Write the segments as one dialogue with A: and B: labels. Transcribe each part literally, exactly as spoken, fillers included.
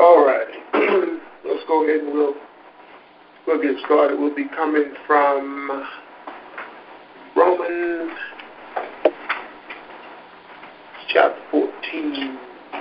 A: All right. Let's go ahead and we'll, we'll get started. We'll be coming from Romans chapter fourteen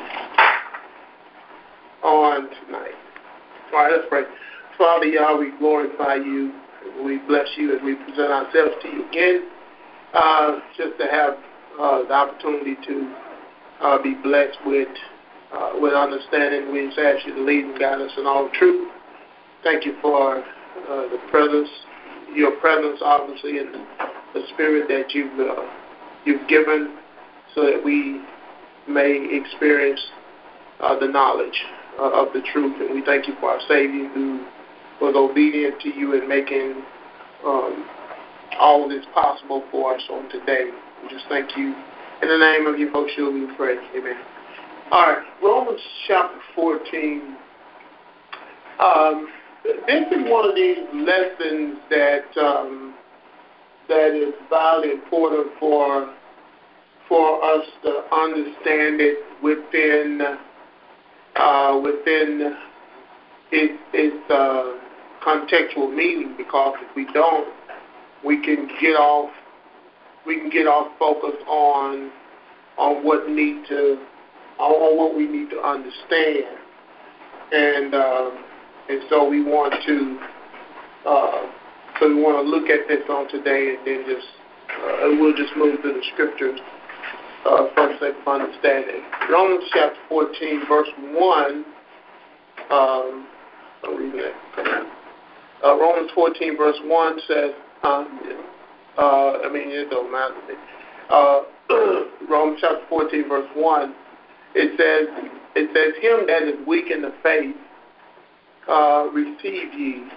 A: on tonight. All right, let's pray. Father, Yah, we glorify you. We bless you as we present ourselves to you again, uh, just to have uh, the opportunity to uh, be blessed with uh, with understanding. We just ask you to lead and guide us in all truth. Thank you for uh, the presence, your presence, obviously, and the spirit that you've uh, you've given, so that we may experience uh, the knowledge uh, of the truth. And we thank you for our Savior, who was obedient to you in making um, all of this possible for us on today. We just thank you. In the name of Yehoshua, we pray. Amen. All right, Romans chapter fourteen. Um, this is one of these lessons that um, that is vitally important for for us to understand it within uh, within its, its uh, contextual meaning. Because if we don't, we can get off we can get off focus on on what need to on what we need to understand, and um, and so we want to uh, so we want to look at this on today, and then just uh, we'll just move to the scriptures uh, for the sake of understanding. Romans chapter fourteen, verse one. Um, I'm reading that. Uh, Romans fourteen, verse one says, um, uh, I mean, it don't matter to me. Uh, Romans chapter fourteen, verse one. It says, it says, him that is weak in the faith, uh, receive ye.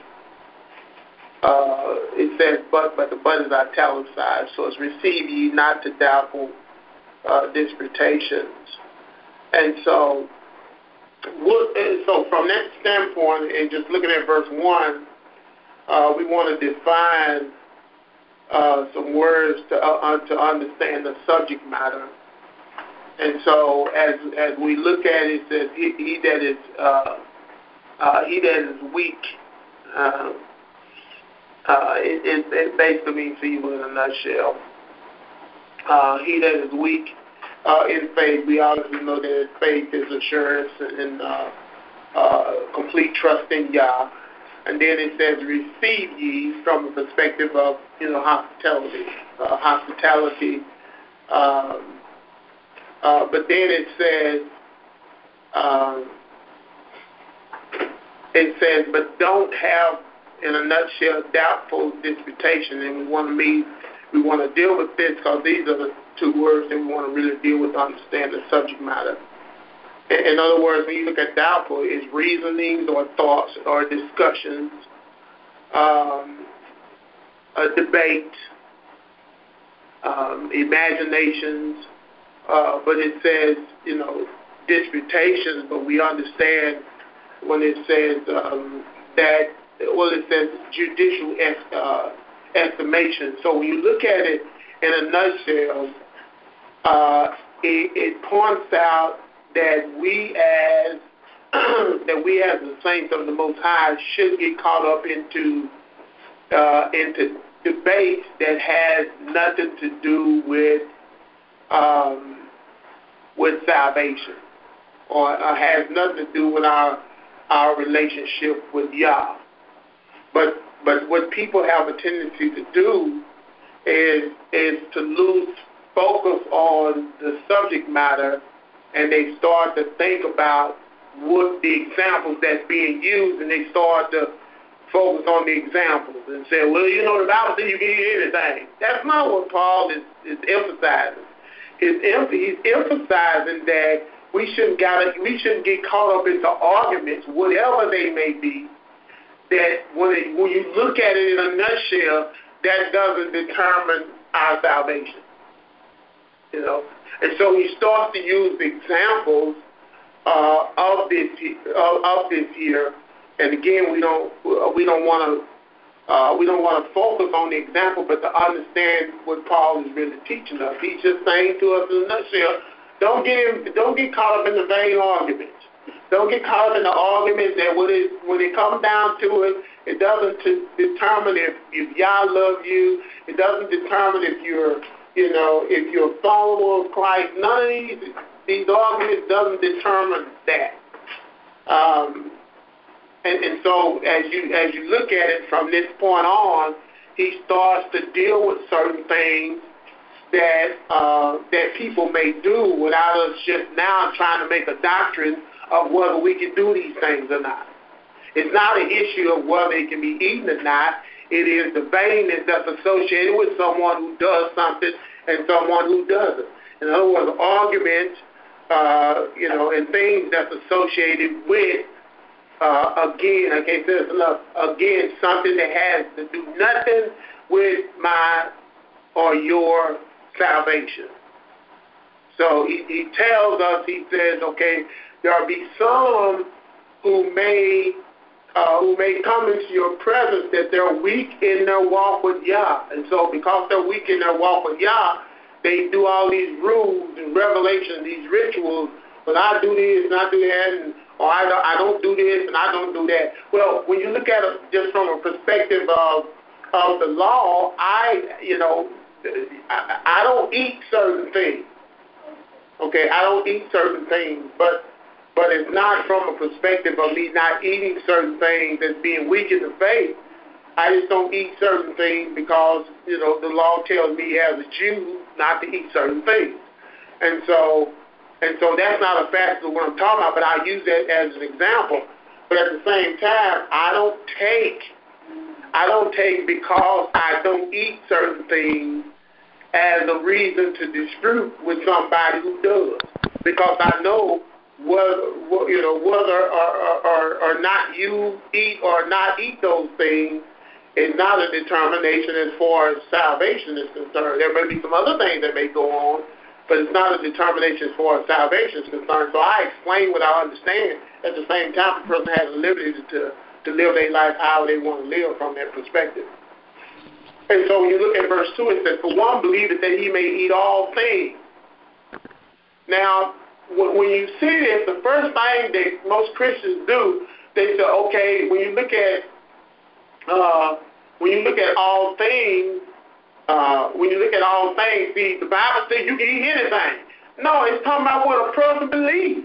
A: Uh, it says, but, but the but is italicized, so it's receive ye not to doubtful uh, disputations. And so, what, so from that standpoint, and just looking at verse one, uh, we want to define uh, some words to uh, to understand the subject matter. And so, as as we look at it, it says, he, he that is uh, uh, he that is weak. Uh, uh, it, it, it basically means feeble in a nutshell. Uh, he that is weak uh, in faith. We obviously know that faith is assurance and uh, uh, complete trust in Yah. And then it says, receive ye, from the perspective of, you know, hospitality. Uh, hospitality. Um, Uh, but then it says, um, it says, but don't have, in a nutshell, doubtful disputation. And we want to meet, we want to deal with this because these are the two words that we want to really deal with to understand the subject matter. In, in other words, when you look at doubtful, it's reasonings or thoughts or discussions, um, a debate, um, imaginations. Uh, but it says, you know, disputations, but we understand when it says um, that, well, it says judicial est- uh, estimation. So when you look at it in a nutshell, uh, it, it points out that we as that we as the saints of the Most High should get caught up into uh, into debate that has nothing to do with Um, with salvation, or uh, has nothing to do with our our relationship with Yah. But but what people have a tendency to do is is to lose focus on the subject matter, and they start to think about what the examples that's being used, and they start to focus on the examples and say, well, you know, the Bible says you can eat anything. That's not what Paul is, is emphasizing. He's emphasizing that we shouldn't gotta, we shouldn't get caught up into arguments, whatever they may be. That when it, when you look at it in a nutshell, that doesn't determine our salvation. You know, and so he starts to use examples uh, of this of, of this here. And again, we don't we don't want to. Uh, we don't want to focus on the example, but to understand what Paul is really teaching us. He's just saying to us in a nutshell, don't get in, don't get caught up in the vain arguments. Don't get caught up in the arguments that when it when it comes down to it, it doesn't t- determine if, if Yah love you. It doesn't determine if you're, you know, if you're a follower of Christ. None of these these arguments doesn't determine that. Um, and, and so as you as you look at it from this point on, he starts to deal with certain things that uh, that people may do without us just now trying to make a doctrine of whether we can do these things or not. It's not an issue of whether it can be eaten or not. It is the vainness that's associated with someone who does something and someone who doesn't. In other words, arguments, uh, you know, and things that's associated with, uh, again, I can't say this enough, again, something that has to do nothing with my or your salvation. So he, he tells us, he says, okay, there'll be some who may uh, who may come into your presence that they're weak in their walk with Yah. And so because they're weak in their walk with Yah, they do all these rules and revelations, these rituals, but I do this and I do that, and, or I don't, I don't do this and I don't do that. Well, when you look at it just from a perspective of, of the law, I, you know, I, I don't eat certain things. Okay, I don't eat certain things, but but it's not from a perspective of me not eating certain things as being weak in the faith. I just don't eat certain things because, you know, the law tells me as a Jew not to eat certain things. And so and so that's not a factor of what I'm talking about, but I use that as an example. But at the same time, I don't take I don't take because I don't eat certain things as a reason to dispute with somebody who does, because I know whether you know whether or, or, or not you eat or not eat those things is not a determination as far as salvation is concerned. There may be some other things that may go on, but it's not a determination as far as salvation is concerned. So I explain what I understand. At the same time, the person has the liberty to to live their life how they want to live from that perspective. And so when you look at verse two, it says, for one believeth that he may eat all things. Now, when you see this, the first thing that most Christians do, they say, okay, when you look at uh, when you look at all things, uh, when you look at all things, see, the Bible says you can eat anything. No, it's talking about what a person believes.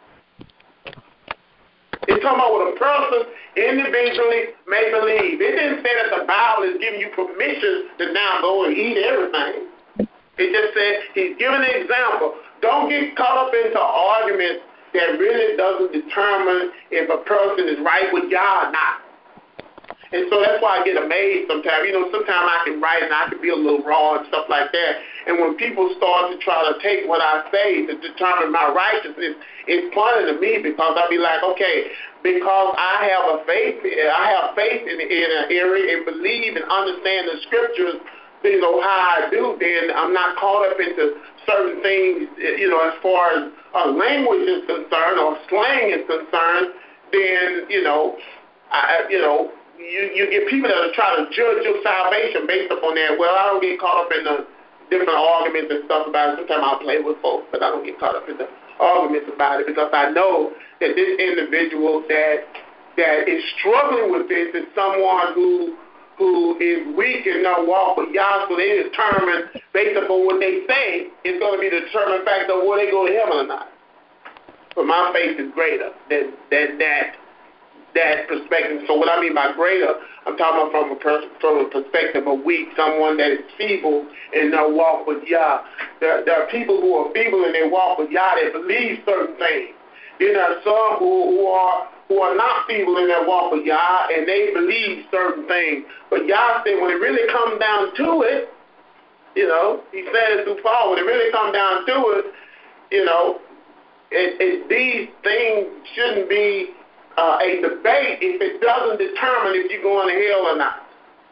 A: It's talking about what a person individually may believe. It didn't say that the Bible is giving you permission to now go and eat everything. It just said he's giving an example. Don't get caught up into arguments that really doesn't determine if a person is right with Yah or not. And so that's why I get amazed sometimes. You know, sometimes I can write and I can be a little raw and stuff like that. And when people start to try to take what I say to determine my righteousness, it's funny to me because I'll be like, okay, because I have a faith, I have faith in, in an area and believe and understand the scriptures, you know, how I do, then I'm not caught up into certain things, you know, as far as uh, language is concerned or slang is concerned, then, you know, I, you know, You, you get people that are trying to judge your salvation based upon that. Well, I don't get caught up in the different arguments and stuff about it. Sometimes I'll play with folks, but I don't get caught up in the arguments about it because I know that this individual that that is struggling with this is someone who who is weak in their walk with Yah, so they determine based upon what they say is going to be the determining factor of whether they go to heaven or not. But my faith is greater than, than that. that perspective. So what I mean by greater, I'm talking about from a, per- from a perspective of weak, someone that is feeble in their walk with Yah. There, there are people who are feeble in their walk with Yah that believe certain things. Then there are some who, who are who are not feeble in their walk with Yah, and they believe certain things. But Yah said when it really comes down to it, you know, he said it through Paul, when it really comes down to it, you know, it, it, these things shouldn't be Uh, a debate if it doesn't determine if you're going to hell or not.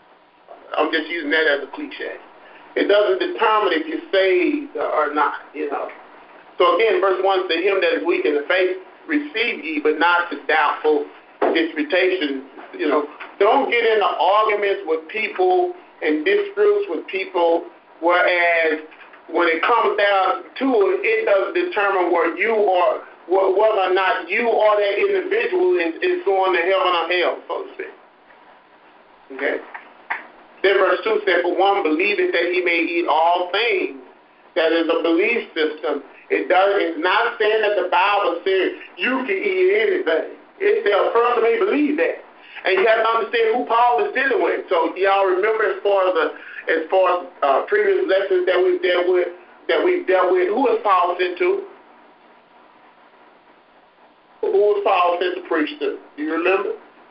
A: I'm just using that as a cliche. It doesn't determine if you're saved or not, you know. So again, verse one says, him that is weak in the faith, receive ye, but not to doubtful disputation. You know, don't get into arguments with people and disputes with people, whereas when it comes down to it, it doesn't determine where you are, whether or not you or that individual is, is going to heaven or hell, so to speak. Okay? Then verse two said, for one believeth that he may eat all things. That is a belief system. It does, it's not saying that the Bible says you can eat anything. It says a person may believe that. And you have to understand who Paul is dealing with. So y'all remember as far as the, as far as uh, previous lessons that we've dealt with, that we've dealt with, who is Paul sent to? Who was Paul sent to preach to? Do you remember?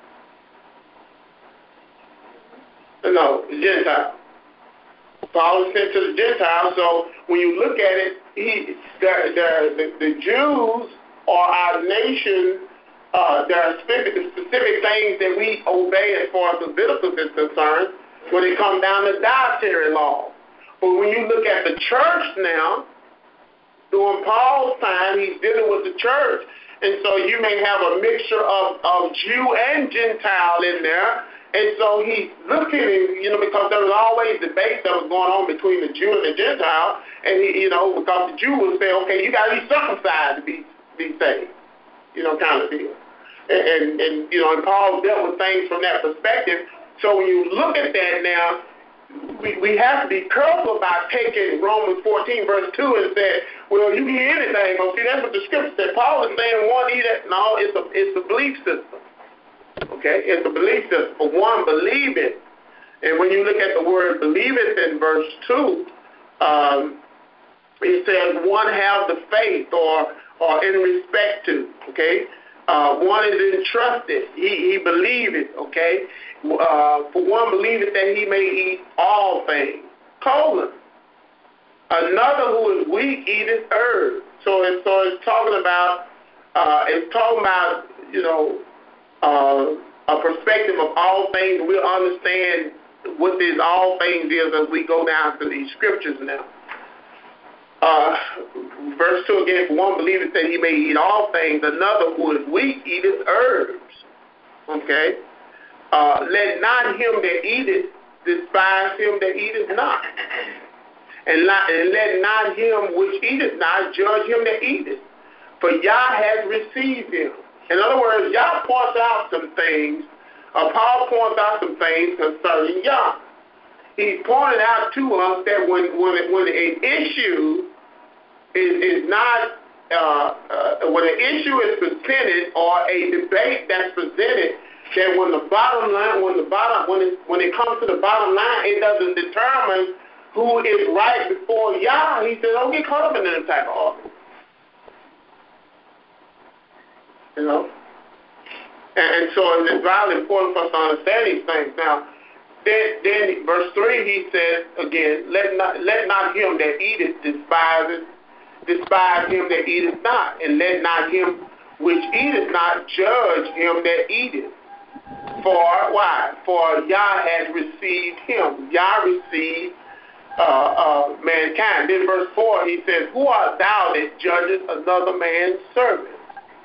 A: No, the Gentiles. Paul was sent to the Gentiles, so when you look at it, he, the, the, the, the Jews are our nation. Uh, there are specific, specific things that we obey as far as Leviticus is concerned when it comes down to dietary law. But when you look at the church now, during Paul's time, he's dealing with the church. And so you may have a mixture of, of Jew and Gentile in there. And so he's looking, at, you know, because there was always debate that was going on between the Jew and the Gentile. And, he, you know, because the Jew would say, okay, you got to be circumcised to be, be saved, you know, kind of deal. And, and, and, you know, and Paul dealt with things from that perspective. So when you look at that now, we, we have to be careful about taking Romans fourteen, verse two, and say, well, you can eat anything. Well, see, that's what the scripture said. Paul is saying one eat it. No, it's a, it's a belief system. Okay, it's a belief system. For one, believe it. And when you look at the word believe it in verse two, um, it says one have the faith or or in respect to, okay? Uh, one is entrusted. He, he believe it, okay? Uh, for one believe it that he may eat all things. Colon. Another who is weak eateth herbs. So, it, so it's talking about, uh, it's talking about, you know, Uh, a perspective of all things. We'll understand what this all things is as we go down to these scriptures now. Uh, verse two again, for one believeth that he may eat all things, another who is weak eateth herbs. Okay? Uh, let not him that eateth despise him that eateth not. And, not, and let not him which eateth not judge him that eateth. For Yah has received him. In other words, Yah points out some things, uh, Paul points out some things concerning Yah. He's pointed out to us that when when, it, when an issue is, is not, uh, uh, when an issue is presented or a debate that's presented, that when the bottom line, when the bottom, when it, when it comes to the bottom line, it doesn't determine who is right before Yah. He says, don't get caught up in that type of argument. You know, and, and so it's vitally important for us to understand these things. Now, then, then verse three, he says again, let not let not him that eateth despise despise him that eateth not, and let not him which eateth not judge him that eateth. For why? For Yah has received him. Yah received uh, uh, mankind. Then verse four, he says, who art thou that judgest another man's servant?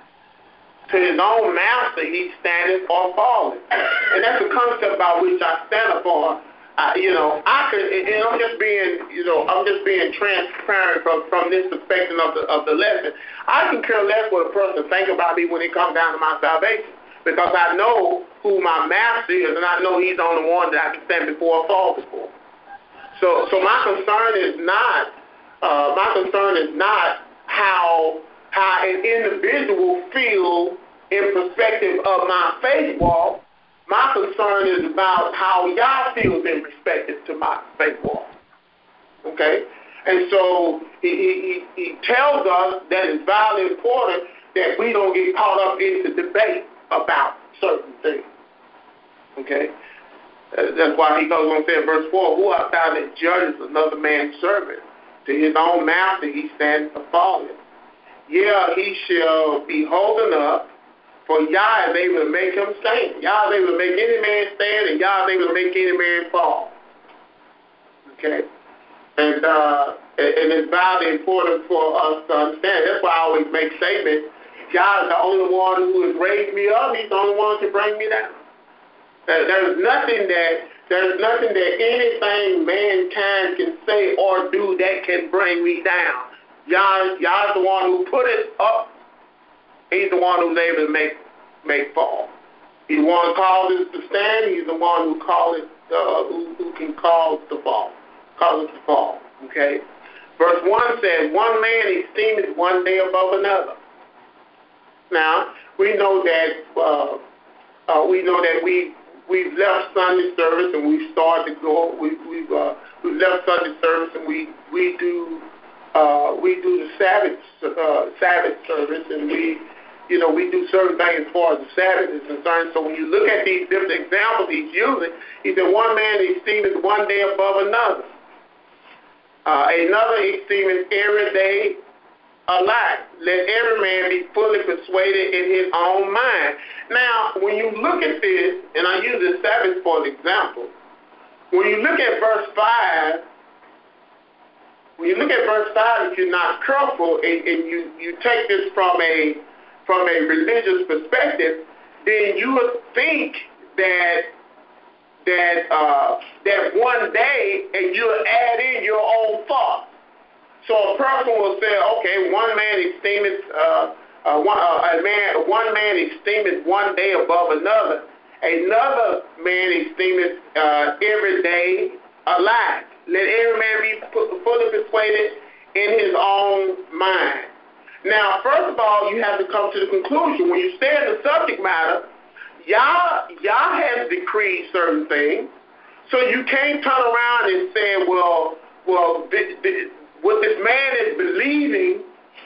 A: To his own master he standeth or falleth. And that's the concept by which I stand upon. Uh, you know, I could, and I'm just being, you know, I'm just being transparent from, from this perspective of the of the lesson. I can care less what a person think about me when it comes down to my salvation, because I know who my master is, and I know he's the only one that I can stand before or fall before. So, so my concern is not, uh, my concern is not how. how an individual feels in perspective of my faith walk. My concern is about how Yah feels in perspective to my faith walk. Okay? And so he, he, he tells us that it's vitally important that we don't get caught up into debate about certain things. Okay? That's why he goes on to say in verse four, who art thou that judges another man's servant? To his own master he stands or falleth. Yeah, he shall be holding up, for Yah is able to make him stand. Yah is able to make any man stand, and Yah is able to make any man fall. Okay? And uh, and it's vitally important for us to understand. That's why I always make statements. Yah is the only one who has raised me up. He's the only one who can bring me down. There's nothing that there's nothing that anything mankind can say or do that can bring me down. Yah, Yah is the one who put it up He's the one who's able to make make fall. He's the one who causes it to stand. He's the one who call it, uh, who, who can cause the fall, cause it to fall. Okay. Verse one says, "One man esteemeth one day above another." Now we know that uh, uh, we know that we we've left Sunday service and we started to go. We, we've uh, we've left Sunday service and we we do uh, we do the Sabbath uh, Sabbath service, and we you know we do certain things as far as the Sabbath is concerned. So when you look at these different examples he's using, he said one man esteemeth one day above another. Uh, another esteemeth every day alike. Let every man be fully persuaded in his own mind. Now, when you look at this, and I use the Sabbath for an example, when you look at verse five, when you look at verse five, if you're not careful and, and you, you take this from a from a religious perspective, then you would think that that uh, that one day, and you'll add in your own thought. So a person will say, okay, one man esteemeth uh, uh, one, uh, a man, one man esteemeth one day above another. Another man esteemeth uh, every day alike. Let every man be fully persuaded in his own mind. Now, first of all, you have to come to the conclusion. When you stay in the subject matter, Yah, Yah has decreed certain things, so you can't turn around and say, well, well, th- th- what this man is believing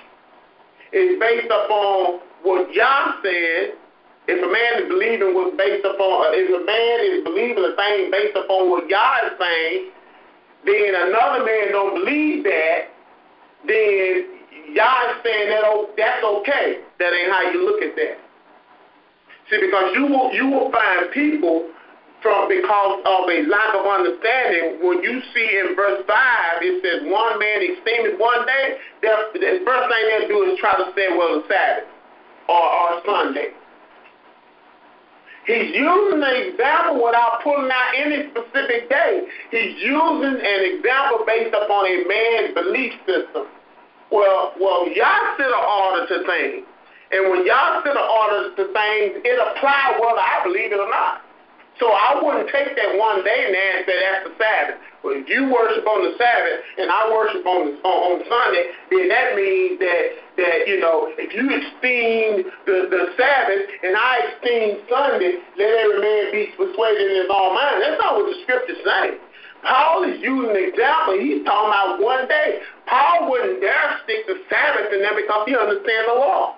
A: is based upon what Yah said. If a man is believing what's based upon, if a man is believing a thing based upon what Yah is saying, then another man don't believe that, then Yah is saying that oh, that's okay. That ain't how you look at that. See, because you will you will find people from because of a lack of understanding. When you see in verse five, it says one man esteemeth one day. The first thing they'll do is try to say, well, the Sabbath or, or Sunday. He's using an example without pulling out any specific day. He's using an example based upon a man's belief system. Well, well, Yah set an order to things. And when Yah set an order to things, it applies whether I believe it or not. So I wouldn't take that one day in there and say that's the Sabbath. Well, if you worship on the Sabbath and I worship on the, on, on Sunday, then that means that, that you know, if you esteem the, the Sabbath and I esteem Sunday, let every man be persuaded in his own mind. That's not what the scriptures say. Paul is using an example. He's talking about one day. Paul wouldn't dare stick the Sabbath in there because he understands the law.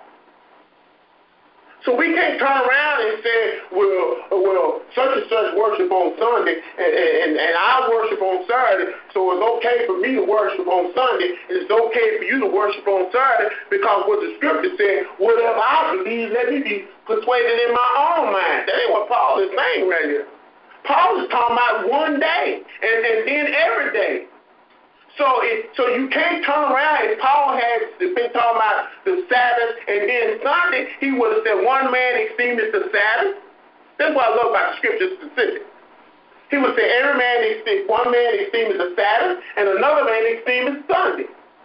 A: So we can't turn around and say, well, well, such and such worship on Sunday, and, and, and I worship on Saturday, so it's okay for me to worship on Sunday, and it's okay for you to worship on Saturday, because what the scripture said, whatever I believe, let me be persuaded in my own mind. That ain't what Paul is saying right here. Paul is talking about one day, and, and then every day. So it, so you can't turn around. If Paul had been talking about the Sabbath and then Sunday, he would have said one man esteemeth the Sabbath. That's what I love about the scripture specific. He would say every man esteemeth, one man esteemeth the Sabbath and another man esteemeth Sunday.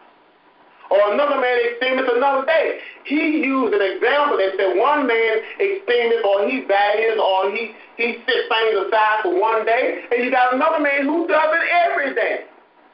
A: Or another man esteemeth another day. He used an example that said one man esteemeth or he values or he, he sets things aside for one day, and you got another man who does it every day.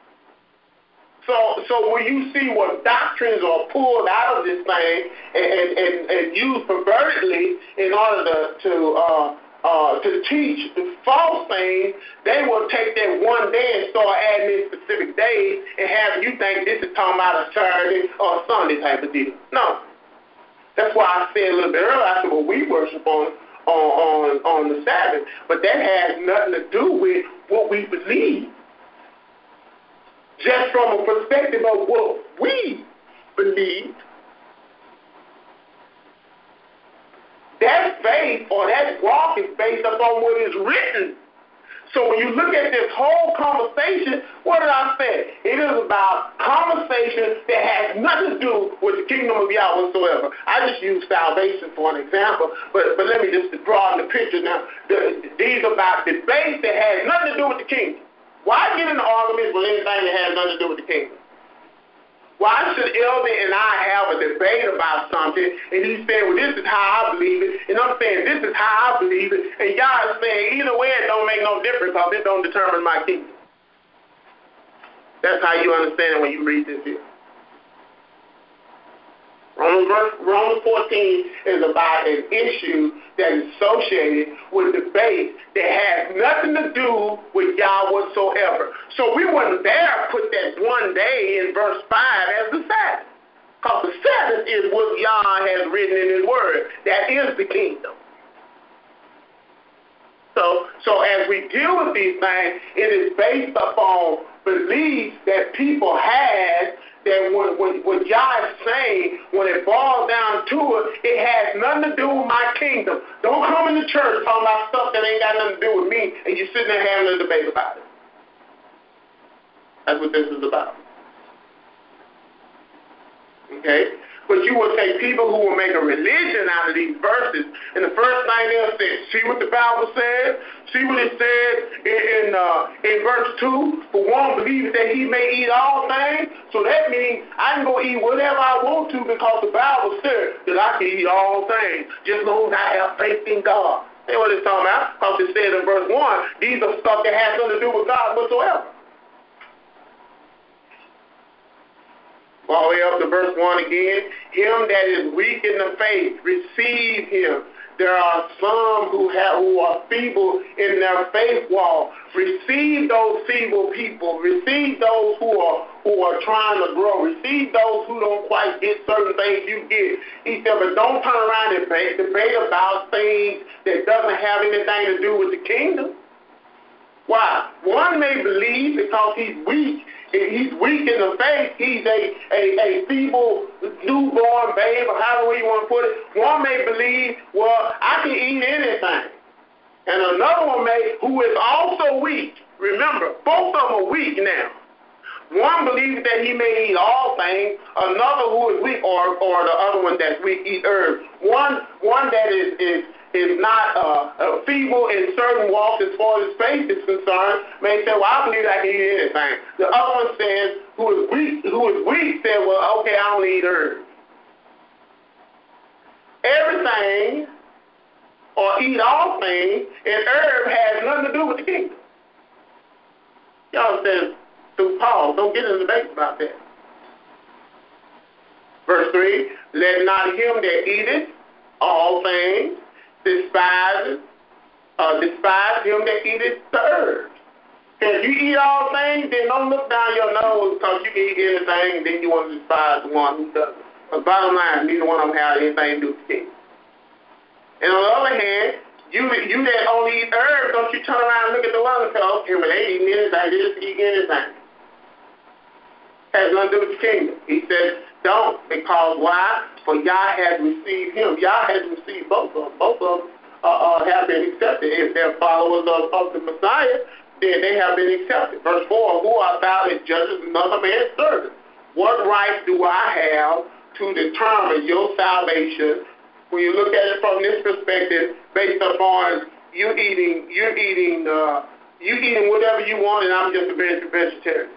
A: So, so when you see what doctrines are pulled out of this thing and, and, and used pervertedly in order to to, uh, uh, to teach false things, they will take that one day and start adding in specific days and have you think this is talking about a Saturday or a Sunday type of deal. No. That's why I said a little bit earlier, I said, well, we worship on, on, on, on the Sabbath, but that has nothing to do with what we believe. Just from a perspective of what we believe, that faith or that walk is based upon what is written. So when you look at this whole conversation, what did I say? It is about conversation that has nothing to do with the kingdom of Yah whatsoever. I just use salvation for an example, but, but let me just broaden the picture now. The, these are about debates that has nothing to do with the kingdom. Why get into arguments with anything that has nothing to do with the kingdom? Why should Elder and I have a debate about something, and he's saying, well, this is how I believe it, and I'm saying, this is how I believe it, and y'all are saying, either way, it don't make no difference because it don't determine my kingdom. That's how you understand it when you read this here. Romans, Romans fourteen is about an issue that is associated with debate that has nothing to do with Yah whatsoever. So we wouldn't dare put that one day in verse five as the Sabbath. Because the Sabbath is what Yah has written in his word. That is the kingdom. So, so as we deal with these things, it is based upon beliefs that people have, that when, when, what Yah is saying, when it boils down to it, it has nothing to do with my kingdom. Don't come in the church talking about stuff that ain't got nothing to do with me, and you're sitting there having a debate about it. That's what this is about. Okay? But you will take people who will make a religion out of these verses, and the first thing they'll say, see what the Bible says, see what it says in, in, uh, in verse two, for one believes that he may eat all things, so that means I can go eat whatever I want to because the Bible says that I can eat all things, just as long as I have faith in God. That's what it's talking about, because it says in verse one, these are stuff that has nothing to do with God whatsoever. All the way up to verse one again. Him that is weak in the faith, receive him. There are some who have who are feeble in their faith walk. Receive those feeble people. Receive those who are who are trying to grow. Receive those who don't quite get certain things you get. He said, but don't turn around and debate, debate about things that doesn't have anything to do with the kingdom. Why? One may believe because he's weak. If he's weak in the faith, he's a, a, a feeble newborn babe, or however you want to put it. One may believe, well, I can eat anything. And another one may, who is also weak. Remember, both of them are weak now. One believes that he may eat all things. Another who is weak, or, or the other one that's weak, eat herbs. One, one that is, is is not uh, uh, feeble in certain walks as far as faith is concerned, may say, well, I believe I can eat anything. The other one says, who is weak, who is weak said, well, okay, I only eat herbs. Everything, or eat all things, and herb has nothing to do with the kingdom. Y'all says, through Paul, don't get in the debate about that. Verse three, let not him that eateth all things despise, uh, despise him that eateth the herbs. If you eat all things, then don't look down your nose because you can eat anything, and then you want to despise the one who doesn't. But bottom line, neither one of them have anything to do with the kingdom. And on the other hand, you you that only eat herbs, don't you turn around and look at the one and say, okay, well, they eating anything, they just eat anything. Has nothing to do with the kingdom. He says, don't, because why? For Yah has received him. Yah has received both of them. Both of them uh, uh, have been accepted. If they're followers of, of the Messiah, then they have been accepted. Verse four, who art thou that judges another man's servant? What right do I have to determine your salvation when you look at it from this perspective, based upon you eating, you're eating, uh, you eating whatever you want, and I'm just a vegetarian?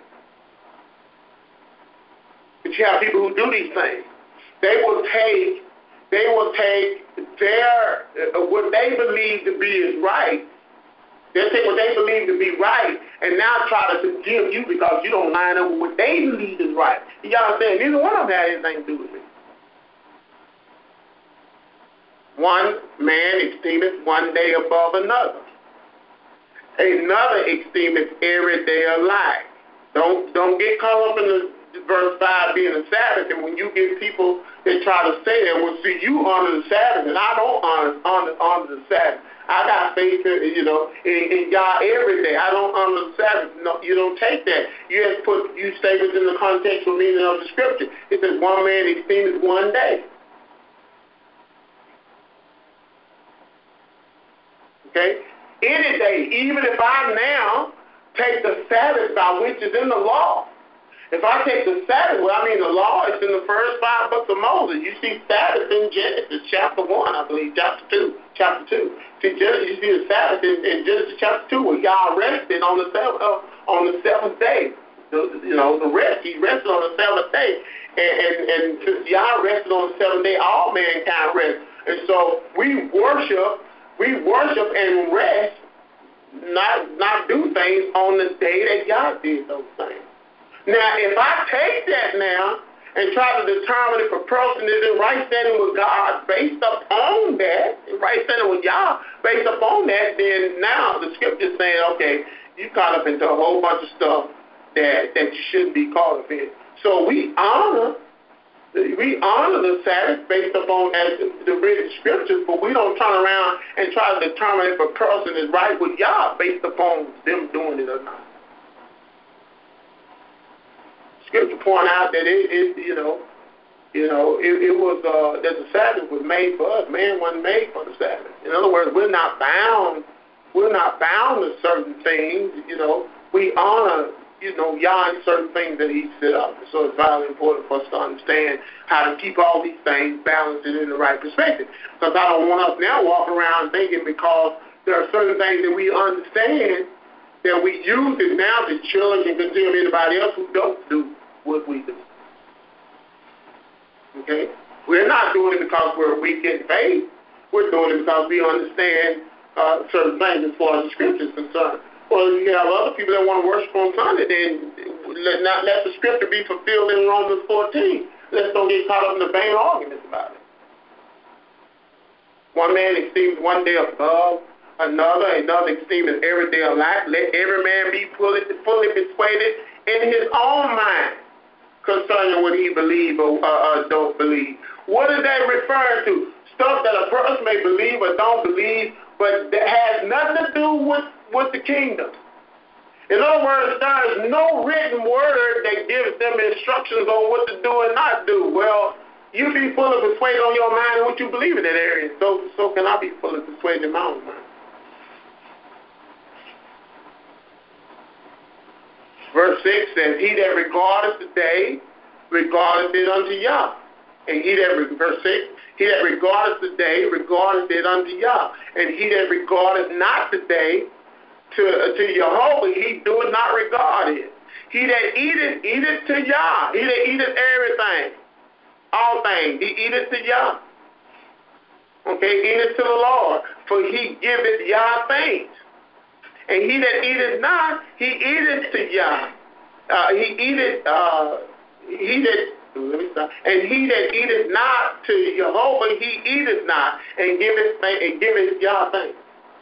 A: But you have people who do these things. They will take, they will take their, uh, what they believe to be is right. They'll take what they believe to be right and now try to condemn you because you don't line up with what they believe is right. Y'all saying neither one of them had anything to do with me. One man esteemeth one day above another. Another esteemeth every day alike. Don't don't get caught up in the verse five being a Sabbath, and when you get people that try to say that, well, see, you honor the Sabbath, and I don't honor honor, honor the Sabbath. I got faith, in, you know, in, in God every day. I don't honor the Sabbath. No, you don't take that. You just put you statements in the contextual meaning of the Scripture. It says one man esteemeth one day. Okay, any day, even if I now take the Sabbath by which is in the law. If I take the Sabbath, well, I mean, the law is in the first five books of Moses. You see Sabbath in Genesis chapter one, I believe, chapter two, chapter two. See, you see the Sabbath in, in Genesis chapter two, where God rested on the seventh, uh, on the seventh day. the, you know, the rest. He rested on the seventh day. And, and, and since Yah rested on the seventh day, all mankind rest. And so we worship, we worship and rest, not not do things on the day that Yah did those things. Now, if I take that now and try to determine if a person is in right standing with God based upon that, in right standing with Yah based upon that, then now the scripture is saying, okay, you caught up into a whole bunch of stuff that, that you shouldn't be caught up in. So we honor we honor the Sabbath based upon as the written scriptures, but we don't turn around and try to determine if a person is right with Yah based upon them doing it or not. Scripture point out that it, it you know, you know, it, it was uh, that the Sabbath was made for us. Man wasn't made for the Sabbath. In other words, we're not bound. We're not bound to certain things. You know, we honor, you know, Yah and certain things that He set up. So it's vitally important for us to understand how to keep all these things balanced and in the right perspective. Because I don't want us now walking around thinking because there are certain things that we understand that we use it now to challenge and condemn anybody else who don't do what we do. Okay? We're not doing it because we're weak in faith. We're doing it because we understand uh, certain things as far as the scripture is concerned. Well, you have other people that want to worship on Sunday, then let, not let the scripture be fulfilled in Romans fourteen. Let's don't get caught up in the vain arguments about it. One man esteems one day above another, another esteems every day alike. Let every man be fully, fully persuaded in his own mind concerning what he believes or uh, uh, don't believe. What is that referring to? Stuff that a person may believe or don't believe, but that has nothing to do with, with the kingdom. In other words, there is no written word that gives them instructions on what to do and not do. Well, you be fully persuaded on your mind and what you believe in that area. So, so can I be fully persuaded in my own mind. Verse six says, he that regardeth the day, regardeth it unto Yah. And he that, verse six, he that regardeth the day, regardeth it unto Yah. And he that regardeth not the day to, uh, to Jehovah, he doeth not regard it. He that eateth, eateth to Yah. He that eateth everything, all things, he eateth to Yah. Okay, eateth to the Lord, for he giveth Yah thanks. And he that eateth not, he eateth to Yah. Uh, he eateth, uh, he that, let me stop. And he that eateth not to Jehovah, he eateth not, and giveth and giveth Yah thanks.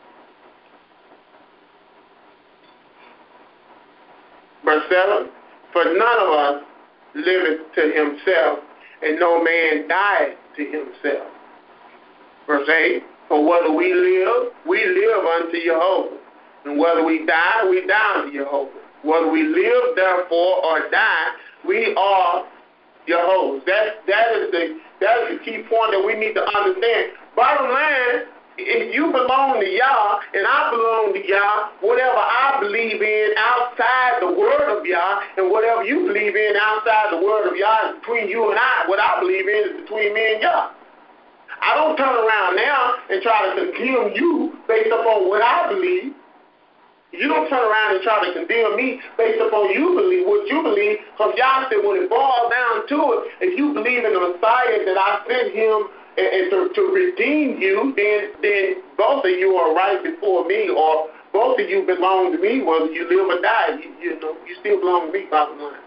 A: Verse seven, for none of us liveth to himself, and no man dieth to himself. Verse eight, for whether we live, we live unto Jehovah. And whether we die, we die unto Jehovah. Whether we live, therefore, or die, we are Jehovah's. That, that, is the, that is the key point that we need to understand. Bottom line, if you belong to Yah and I belong to Yah, whatever I believe in outside the word of Yah and whatever you believe in outside the word of Yah is between you and I. What I believe in is between me and Yah. I don't turn around now and try to condemn you based upon what I believe. You don't turn around and try to condemn me based upon you believe what you believe, because Yah said when it boils down to it, if you believe in the Messiah that I sent him and, and to, to redeem you, then then both of you are right before me, or both of you belong to me, whether you live or die. You, you know, you still belong to me, bottom line.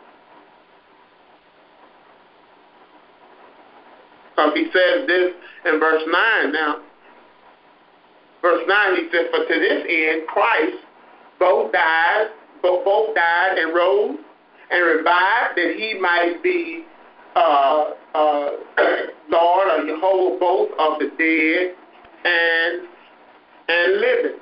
A: Because he says this in verse nine now. Verse nine, he said, for to this end Christ both died, both, both died and rose and revived, that he might be uh, uh, Lord or Jehovah both of the dead and and living.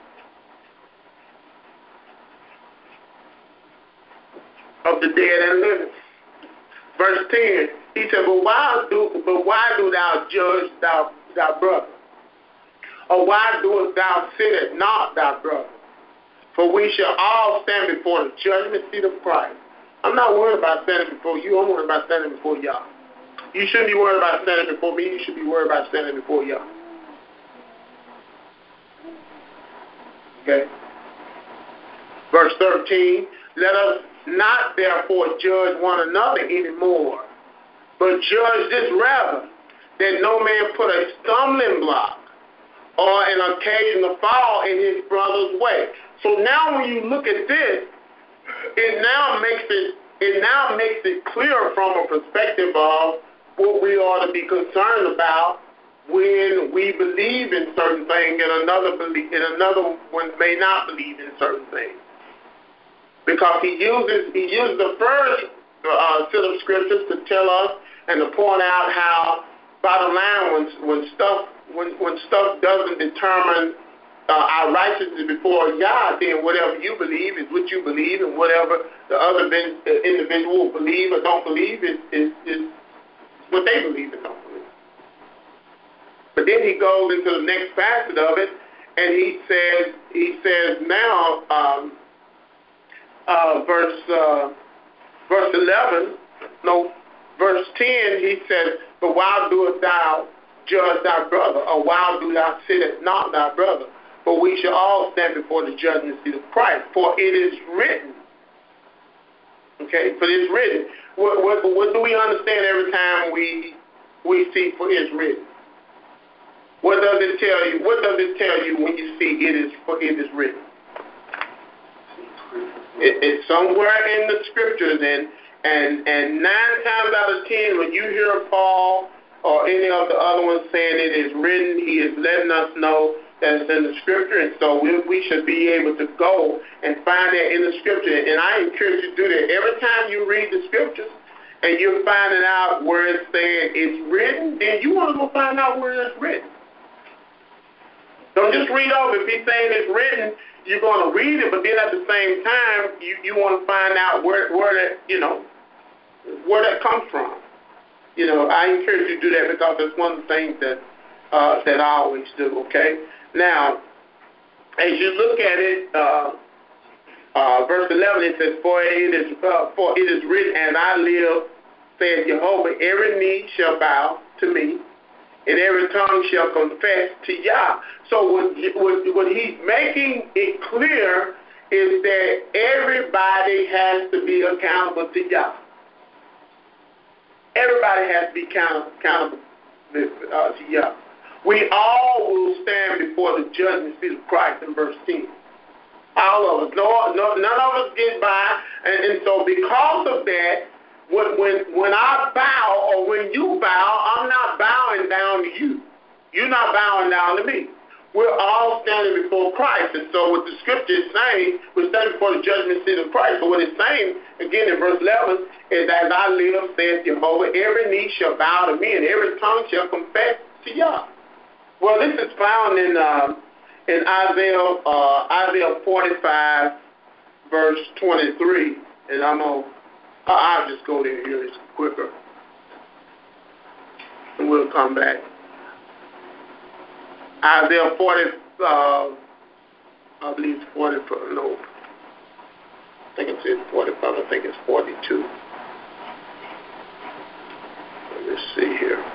A: Of the dead and living. Verse ten, he said, but why do but why do thou judge thy, thy brother? Or why doest thou sit not thy brother? For we shall all stand before the judgment seat of Christ. I'm not worried about standing before you. I'm worried about standing before Yah. You shouldn't be worried about standing before me. You should be worried about standing before Yah. Okay. Verse thirteen, let us not therefore judge one another anymore, but judge this rather, that no man put a stumbling block or an occasion to fall in his brother's way. So now when you look at this, it now makes it it now makes it clear from a perspective of what we ought to be concerned about when we believe in certain things and another believe and another one may not believe in certain things. Because he uses he uses the first uh, set of scriptures to tell us and to point out how, bottom line, when when stuff when when stuff doesn't determine uh, our righteousness before God, then whatever you believe is what you believe, and whatever the other ben, uh, individual believe or don't believe is, is is what they believe and don't believe. But then he goes into the next facet of it, and he says he says now. Um, Uh, verse uh, verse eleven, no, verse ten, he says, but why doest thou judge thy brother, or why do thou sit not thy brother? For we shall all stand before the judgment seat of Christ. For it is written, okay, for it is written. What, what, what do we understand every time we we see for it is written? What does it tell you? What does it tell you when you see it is for it is written? It, it's somewhere in the scriptures, and, and and nine times out of ten, when you hear Paul or any of the other ones saying it is written, he is letting us know that it's in the scripture, and so we, we should be able to go and find that in the scripture. And I encourage you to do that. Every time you read the scriptures and you're finding out where it's saying it's written, then you want to go find out where it's written. Don't just read over. If he's saying it's written, you're going to read it, but then at the same time, you, you want to find out where where that you know where that comes from. You know, I encourage you to do that because it's one of the things that uh, that I always do. Okay. Now, as you look at it, uh, uh, verse eleven, it says, "For it is uh, for it is written, as I live, saith Jehovah, every knee shall bow to me, and every tongue shall confess to Yah." So what, what, what he's making it clear is that everybody has to be accountable to Yah. Everybody has to be accountable, accountable uh, to Yah. We all will stand before the judgment seat of Christ in verse ten. All of us. No, no, none of us get by. And, and so because of that, When, when when I bow or when you bow, I'm not bowing down to you. You're not bowing down to me. We're all standing before Christ. And so what the scripture is saying, we're standing before the judgment seat of Christ. So what it's saying, again in verse eleven, is as I live, saith Jehovah, every knee shall bow to me and every tongue shall confess to Yah. Well, this is found in uh, in Isaiah uh, Isaiah forty-five, verse twenty-three. And I'm going to I'll just go there here. It's quicker. And we'll come back. Isaiah forty, uh, I believe it's forty, no. I think it's forty-five, I think it's forty-two. Let me see here.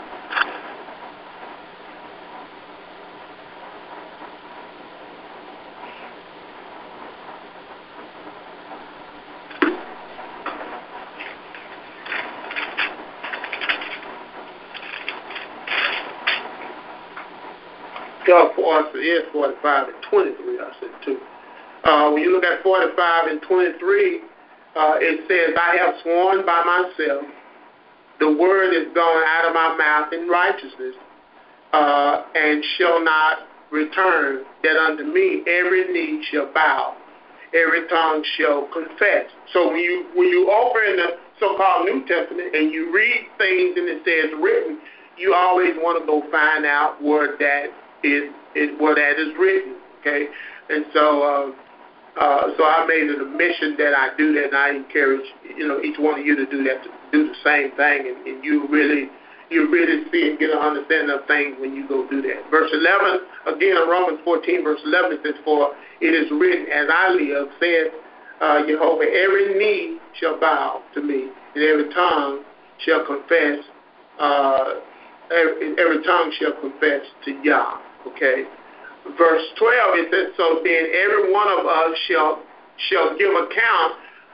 A: For us, it is forty-five and twenty-three, I said too. Uh, when you look at forty-five and twenty-three, uh, it says, I have sworn by myself, the word is gone out of my mouth in righteousness, uh, and shall not return, that unto me every knee shall bow, every tongue shall confess. So when you when you open the so-called New Testament and you read things and it says written, you always want to go find out where that is, is where that is written. Okay, and so uh, uh, so I made it a mission that I do that, and I encourage you know each one of you to do that, to do the same thing, and, and you really you really see and get an understanding of things when you go do that. Verse eleven, again in Romans fourteen, verse eleven, it says, for it is written, as I live, saith uh, Jehovah, every knee shall bow to me, and every tongue shall confess, uh, every, every tongue shall confess to Yah. Okay. Verse twelve, it says, so then every one of us shall shall give account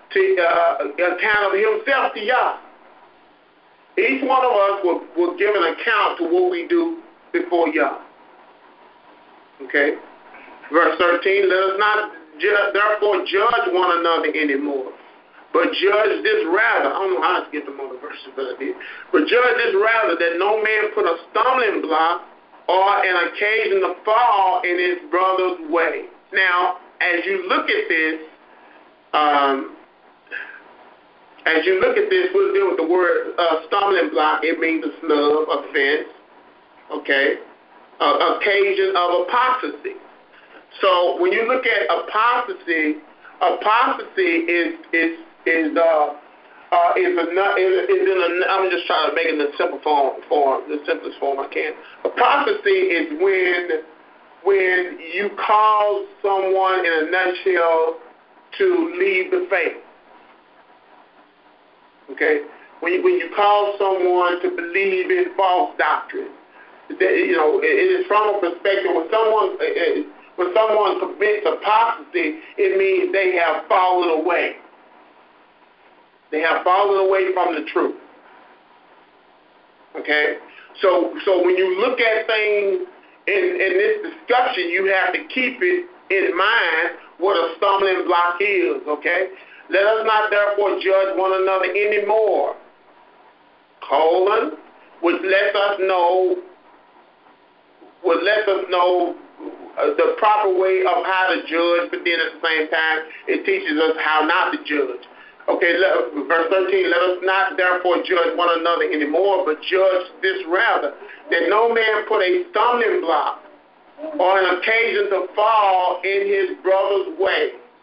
A: to uh, account of himself to Yah. Each one of us will, will give an account to what we do before Yah. Okay? Verse thirteen, let us not ju- therefore judge one another anymore, but judge this rather. I don't know how to get them on the verses, but I did. But judge this rather, that no man put a stumbling block or an occasion to fall in his brother's way. Now, as you look at this, um, as you look at this, we'll deal with the word uh, stumbling block. It means a snub, offense, okay, uh, occasion of apostasy. So when you look at apostasy, apostasy is is is uh, uh is a is, is in a. I'm just trying to make it in the simple form, form, the simplest form I can. Apostasy is when when you cause someone in a nutshell to leave the faith. Okay, when you, when you cause someone to believe in false doctrine, that, you know, it, it is from a perspective when someone. It, When someone commits apostasy, it means they have fallen away. They have fallen away from the truth. Okay? So so when you look at things in, in this discussion, you have to keep it in mind what a stumbling block is. Okay? Let us not therefore judge one another anymore. Colon, which lets us know, which lets us know Uh, the proper way of how to judge, but then at the same time, it teaches us how not to judge. Okay, let, verse thirteen, let us not therefore judge one another anymore, but judge this rather, that no man put a stumbling block or an occasion to fall in his brother's way.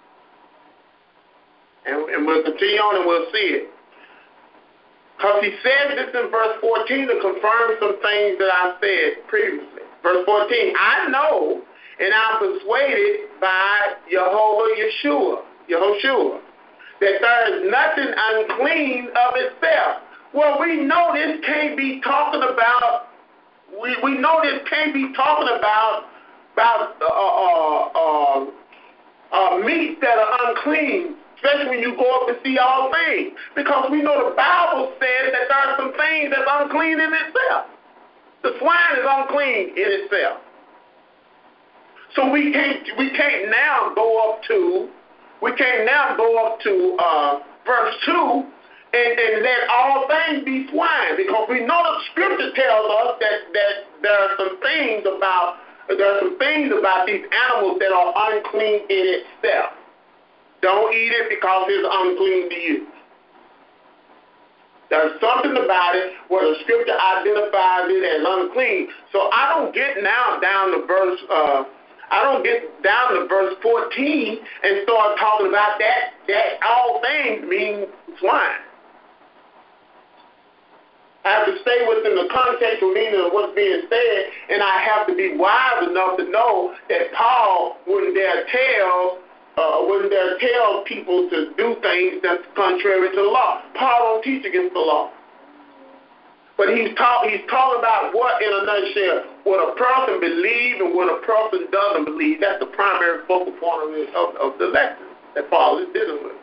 A: And, and we'll continue on and we'll see it. Because he says this in verse fourteen to confirm some things that I said previously. Verse fourteen, I know and I'm persuaded by Jehovah Yeshua, Yehoshua, that there is nothing unclean of itself. Well, we know this can't be talking about, we, we know this can't be talking about, about uh, uh, uh, uh, meats that are unclean, especially when you go up and see all things. Because we know the Bible says that there are some things that's unclean in itself. The swine is unclean in itself. So we can't we can't now go up to we can't now go up to uh, verse two and, and let all things be swine, because we know the scripture tells us that, that there are some things about there are some things about these animals that are unclean in itself. Don't eat it because it's unclean to you. There's something about it where the scripture identifies it as unclean. So I don't get now down to verse uh, I don't get down to verse fourteen and start talking about that, that all things mean swine. I have to stay within the contextual meaning of what's being said, and I have to be wise enough to know that Paul wouldn't dare tell, uh, wouldn't dare tell people to do things that's contrary to the law. Paul don't teach against the law. But he's, talk, he's talking about what, in a nutshell, what a person believes and what a person doesn't believe. That's the primary focal point of, the, of, of the lesson that Paul is dealing with.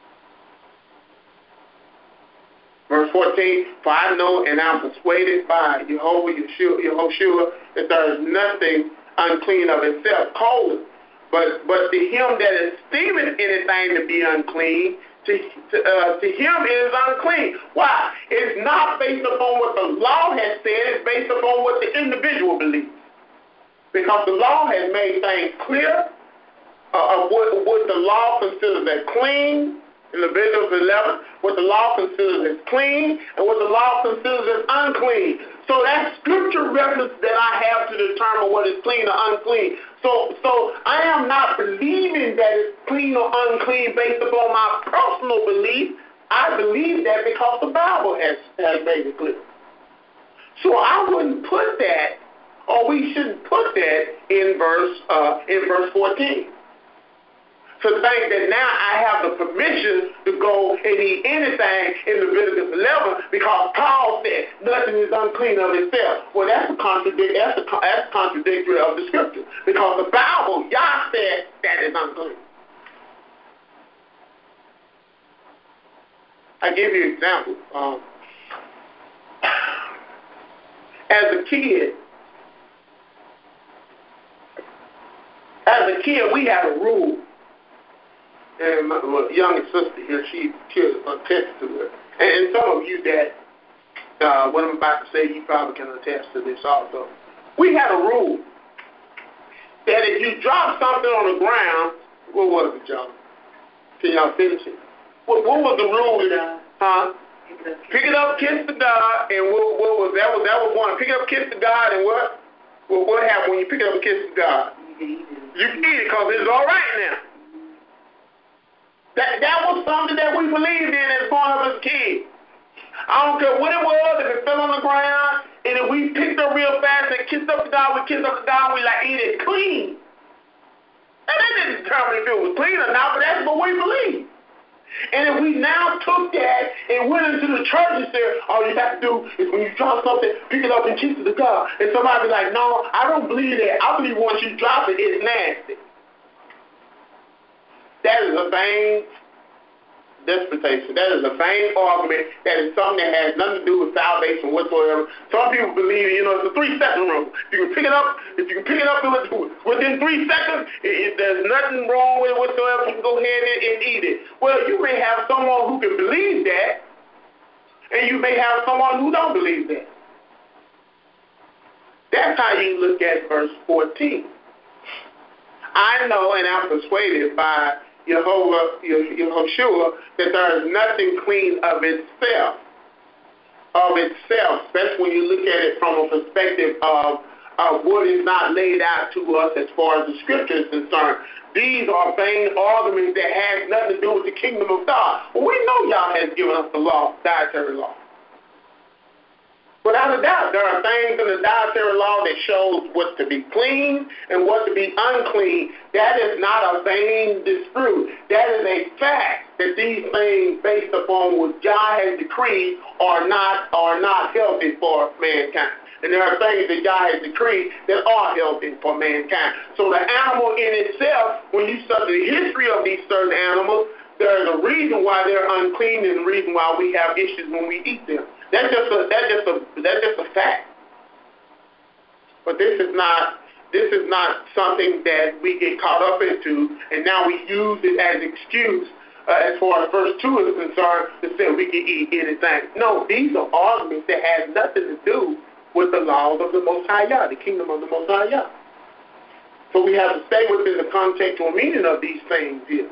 A: Verse fourteen, for I know and I'm persuaded by Jehovah Yehoshua that there is nothing unclean of itself, colon. But, but to him that esteemeth anything to be unclean, To, to, uh, to him it is unclean. Why? It's not based upon what the law has said. It's based upon what the individual believes. Because the law has made things clear uh, of what, what the law considers as clean in Leviticus eleven, what the law considers as clean, and what the law considers as unclean. So that's scripture reference that I have to determine what is clean or unclean. So, so I am not believing that it's clean or unclean based upon my personal belief. I believe that because the Bible has, has made it clear. So I wouldn't put that, or we shouldn't put that in verse uh, in verse fourteen. To think that now I have the permission to go and eat anything in Leviticus eleven because Paul said nothing is unclean of itself. Well, that's a contradict. That's a that's contradictory of the scripture, because the Bible, Yah said that is unclean. I give you an example. Um, as a kid, as a kid, we had a rule. And my, my youngest sister here, she could attest to it. And, and some of you that, uh, what I'm about to say, you probably can attest to this also. We had a rule that if you drop something on the ground, what was it, y'all? Can y'all finish it? What, what was the rule? Huh? Pick it up, kiss the God, and what, what was that? Was that was one? Pick it up, kiss the God, and what? Well, what happened when you pick it up and kiss the God? You can eat it because it's all right now. That that was something that we believed in as growing up as a kid. I don't care what it was, if it fell on the ground, and if we picked up real fast and kissed up the God, we kissed up the God, we like eat it clean. And that didn't determine if it was clean or not, but that's what we believe. And if we now took that and went into the church and said, all you have to do is when you drop something, pick it up and kiss it to God. And somebody be like, no, I don't believe that. I believe once you drop it, it's nasty. That is a vain disputation. That is a vain argument. That is something that has nothing to do with salvation whatsoever. Some people believe, you know, it's a three-second rule. You can pick it up. If you can pick it up within three seconds, if there's nothing wrong with it whatsoever, you can go ahead and, and eat it. Well, you may have someone who can believe that, and you may have someone who don't believe that. That's how you look at verse fourteen. I know and I'm persuaded by Jehovah, Yehoshua, that there is nothing clean of itself, of itself, especially when you look at it from a perspective of, of what is not laid out to us as far as the scripture is concerned. These are vain arguments that have nothing to do with the kingdom of God. Well, we know Yah has given us the law, dietary law. Without a doubt, there are things in the dietary law that shows what to be clean and what to be unclean. That is not a vain dispute. That is a fact that these things based upon what Yah has decreed are not, are not healthy for mankind. And there are things that Yah has decreed that are healthy for mankind. So the animal in itself, when you study the history of these certain animals, there's a reason why they're unclean and a reason why we have issues when we eat them. That's just a that's just a that's just a fact. But this is not this is not something that we get caught up into, and now we use it as an excuse uh, as far as verse two is concerned to say we can eat anything. No, these are arguments that have nothing to do with the laws of the Most High Yah, the kingdom of the Most High Yah. So we have to stay within the contextual meaning of these things here.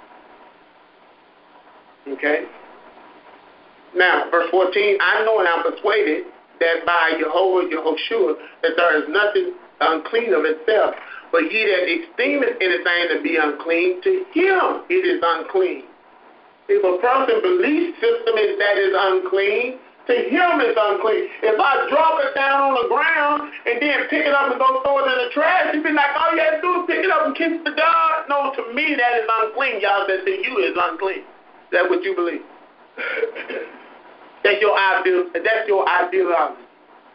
A: Okay. Now, verse fourteen, I know and I'm persuaded that by Jehovah, Yehoshua, that there is nothing unclean of itself, but he that esteemeth anything to be unclean, to him it is unclean. If a person's belief system is that is unclean, to him it's unclean. If I drop it down on the ground and then pick it up and go throw it in the trash, you'd be like, all you have to do is pick it up and kiss the God. No, to me that is unclean. Y'all said to you is unclean. Is that what you believe? That's your ideal. That's your ideology.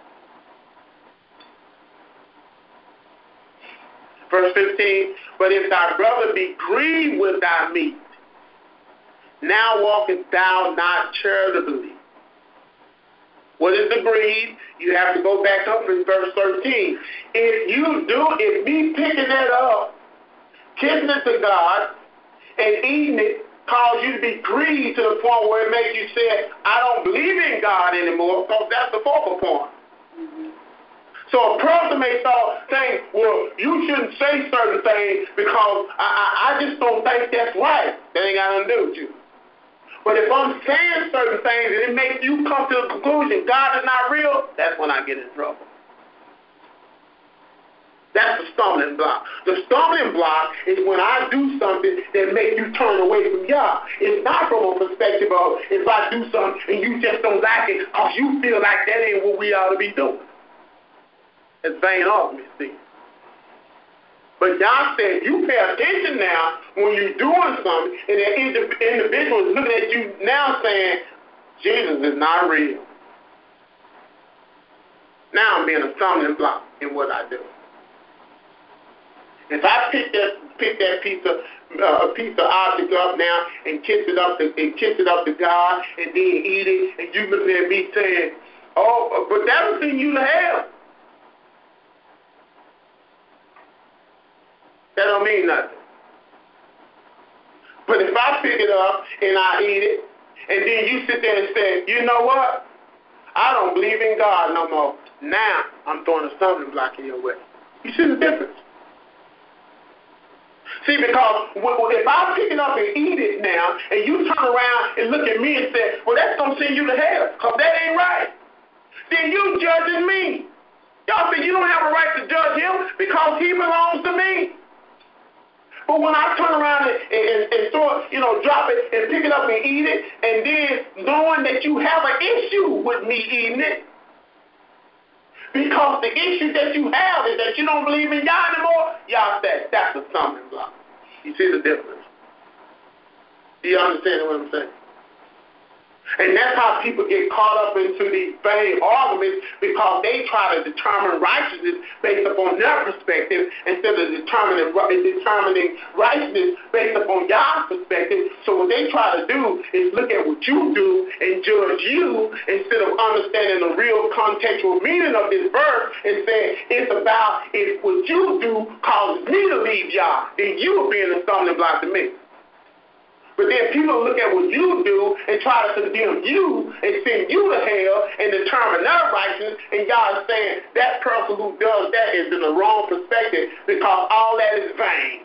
A: Verse fifteen. But if thy brother be grieved with thy meat, now walkest thou not charitably. What is the greed? You have to go back up in verse thirteen. If you do, if me picking that up, kissing it to God, and eating it, cause you to be grieved to the point where it makes you say, I don't believe in God anymore, because that's the focal point. Mm-hmm. So a person may start saying, well, you shouldn't say certain things because I, I, I just don't think that's right. That ain't got nothing to do with you. But if I'm saying certain things and it makes you come to the conclusion God is not real, that's when I get in trouble. That's the stumbling block. The stumbling block is when I do something that makes you turn away from Yah. It's not from a perspective of if I do something and you just don't like it because you feel like that ain't what we ought to be doing. It's vain argument, see. But Yah said, you pay attention now when you're doing something and that individual is looking at you now saying, Jesus is not real. Now I'm being a stumbling block in what I do. If I pick that pick that piece of uh, a piece of object up now and kiss it up to and kiss it up to God and then eat it, and you looking at me saying, "Oh, but that was in you to have." That don't mean nothing. But if I pick it up and I eat it, and then you sit there and say, "You know what? I don't believe in God no more." Now I'm throwing a stumbling block in your way. You see the difference? See, because if I pick it up and eat it now, and you turn around and look at me and say, "Well, that's going to send you to hell, because that ain't right," then you judging me. Y'all say you don't have a right to judge him because he belongs to me. But when I turn around and, and, and throw it, you know, drop it and pick it up and eat it, and then knowing that you have an issue with me eating it, because the issue that you have is that you don't believe in God anymore, y'all say that's a stumbling block. You see the difference? Do you understand what I'm saying? And that's how people get caught up into these vain arguments, because they try to determine righteousness based upon their perspective instead of determining determining righteousness based upon God's perspective. So what they try to do is look at what you do and judge you instead of understanding the real contextual meaning of this verse and saying it's about if what you do causes me to leave Yah, then you are being a stumbling block to me. But then people look at what you do and try to condemn you and send you to hell and determine their righteousness, and God is saying that person who does that is in the wrong perspective, because all that is vain.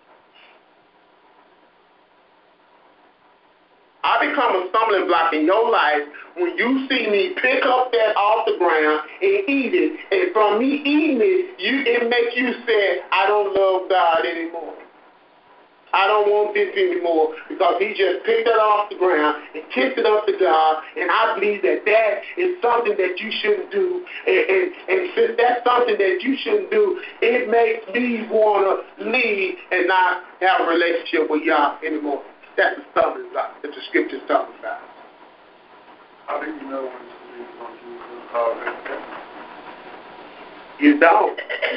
A: I become a stumbling block in your life when you see me pick up that off the ground and eat it, and from me eating it, you, it makes you say, "I don't love God anymore. I don't want this anymore," because he just picked it off the ground and kissed it up to God, and I believe that that is something that you shouldn't do. And, and, and since that's something that you shouldn't do, it makes me want to leave and not have a relationship with Yah anymore. That's a stumbling block that the scripture's talking about.
B: How do you know when somebody's going to do all that?
A: You don't.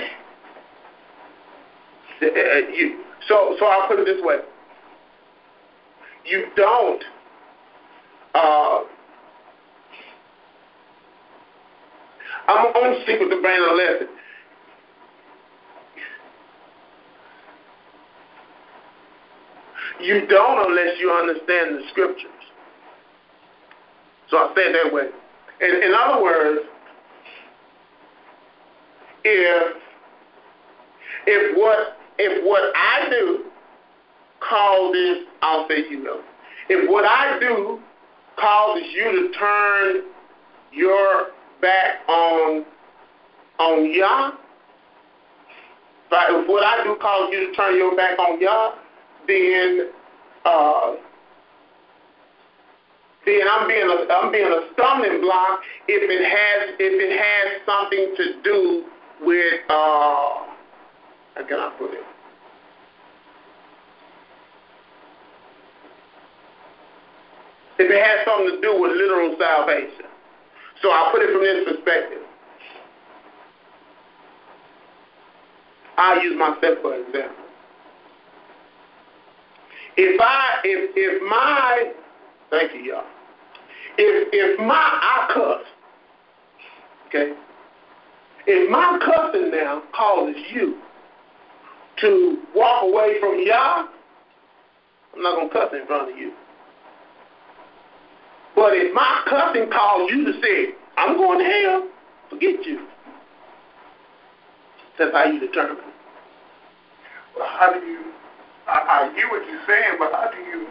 A: Uh, you, so, so I'll put it this way. You don't uh, I'm going to stick with the brain of the lesson. You don't unless you understand the scriptures. So I say it that way. In, in other words, if if what if what I do causes, I'll say you know, if what I do causes you to turn your back on on Yah, if what I do causes you to turn your back on Yah, then uh, then I'm being a I'm being a stumbling block if it has if it has something to do with uh, how can I put it? If it has something to do with literal salvation. So I'll put it from this perspective. I'll use myself for example. If I if if my thank you y'all. If if my I cuss, okay, if my cussing now causes you to walk away from Yah, I'm not gonna cuss in front of you. But if my cussing causes you to say, I'm going to hell, forget you. That's how you determine it.
B: Well, how do you, I, I hear what you're saying, but how do you,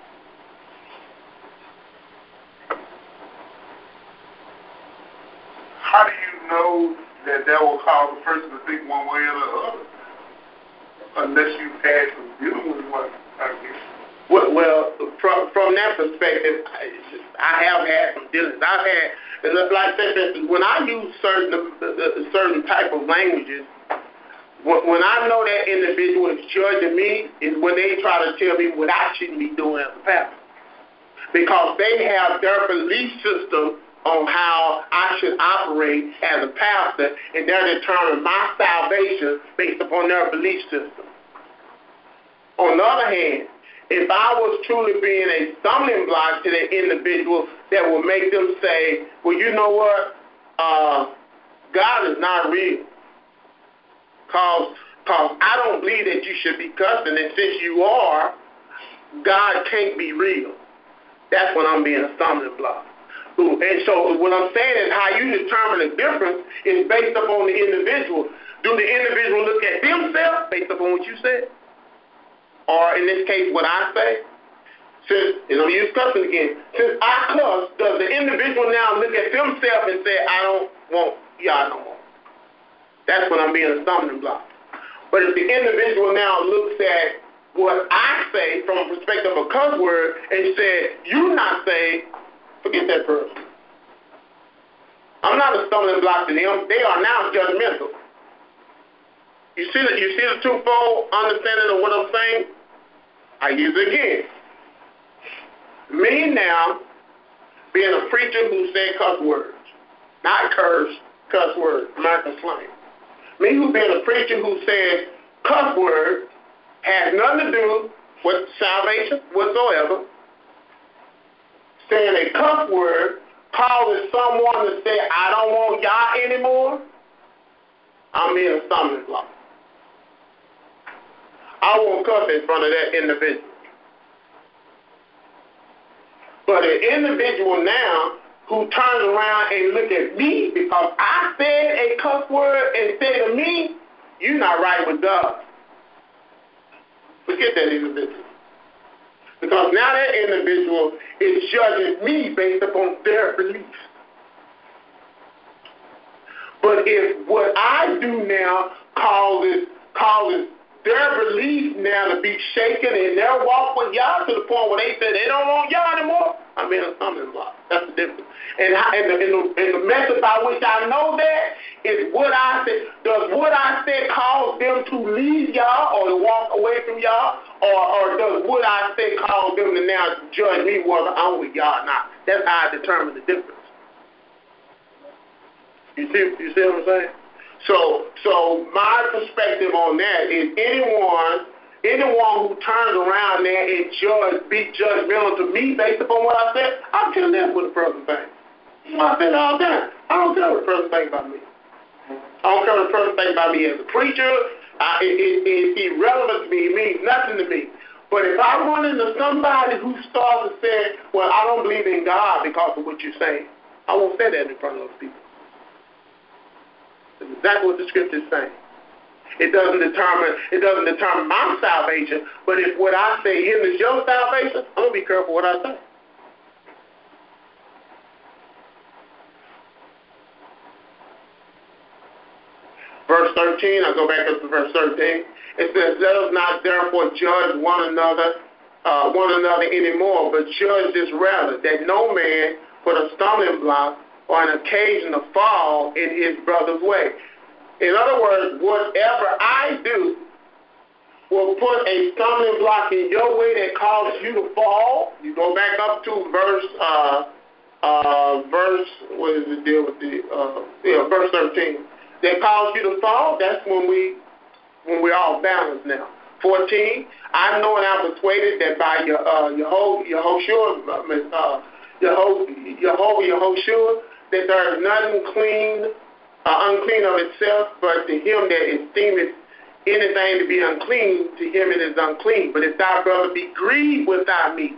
B: how do you know that that will cause a person to think one way or the other? Unless you've had some dealing with one, I guess.
A: Well, well from, from that perspective, I, I have had some dealings. I've had, like I said, when I use certain uh, certain type of languages, when, when I know that individual is judging me, is when they try to tell me what I shouldn't be doing as a pastor, because they have their belief system on how I should operate as a pastor, and they're determining my salvation based upon their belief system. On the other hand, if I was truly being a stumbling block to the individual that will make them say, well, you know what, uh, God is not real. Because cause I don't believe that you should be cussing, and since you are, God can't be real. That's when I'm being a stumbling block. Ooh, and so what I'm saying is how you determine the difference is based upon the individual. Do the individual look at themselves based upon what you said? Or in this case, what I say? Since, and I'm use cussing again, since I cuss, does the individual now look at themselves and say, I don't want y'all no more? That's when I'm being a stumbling block. But if the individual now looks at what I say from a perspective of a cuss word and said, you not say, forget that person. I'm not a stumbling block to them. They are now judgmental. You see the, you see the twofold understanding of what I'm saying? I use it again. Me now, being a preacher who said cuss words, not curse, cuss words, American slang. Me who being a preacher who said cuss words has nothing to do with salvation whatsoever. Saying a cuss word causes someone to say, I don't want y'all anymore, I'm being a stumbling block. I won't cuss in front of that individual. But an individual now who turns around and look at me because I said a cuss word and said to me, you're not right with God. Forget that individual. Because now that individual is judging me based upon their beliefs. But if what I do now causes, causes their belief now to be shaken in their walk with y'all to the point where they say they don't want y'all anymore, I'm in a stumbling block. That's the difference. And, how, and, the, and, the, and the method by which I know that is what I said. Does what I said cause them to leave y'all or to walk away from y'all? Or, or does what I said cause them to now judge me whether I'm with y'all or not? That's how I determine the difference. You see, you see what I'm saying? So, so my perspective on that is anyone, anyone who turns around there and judge, be judgmental to me based upon what I said, I'll tell them what the person thinks. I say it all the time. I don't care what the person thinks about me. I don't care what the person thinks about me as a preacher. I, it, it, it's irrelevant to me. It means nothing to me. But if I run into somebody who starts to say, well, I don't believe in God because of what you're saying, I won't say that in front of those people. That's exactly what the scripture is saying. It doesn't determine it doesn't determine my salvation, but if what I say hinders your salvation, I'm gonna be careful what I say. Verse thirteen, I'll go back up to verse thirteen. It says, let us not therefore judge one another, uh, one another anymore, but judge this rather, that no man put a stumbling block or an occasion to fall in his brother's way. In other words, whatever I do will put a stumbling block in your way that causes you to fall. You go back up to verse, uh, uh, verse, what does it deal with the, uh, yeah, verse thirteen. That causes you to fall. That's when we, when we're all balanced now. fourteen. I know and I'm persuaded that by your, uh, Yehovah, Yehoshua, uh, Yehovah, Yehovah, Yehoshua, that there is nothing clean, uh, unclean of itself, but to him that esteemeth anything to be unclean, to him it is unclean. But if thy brother be grieved with thy meat,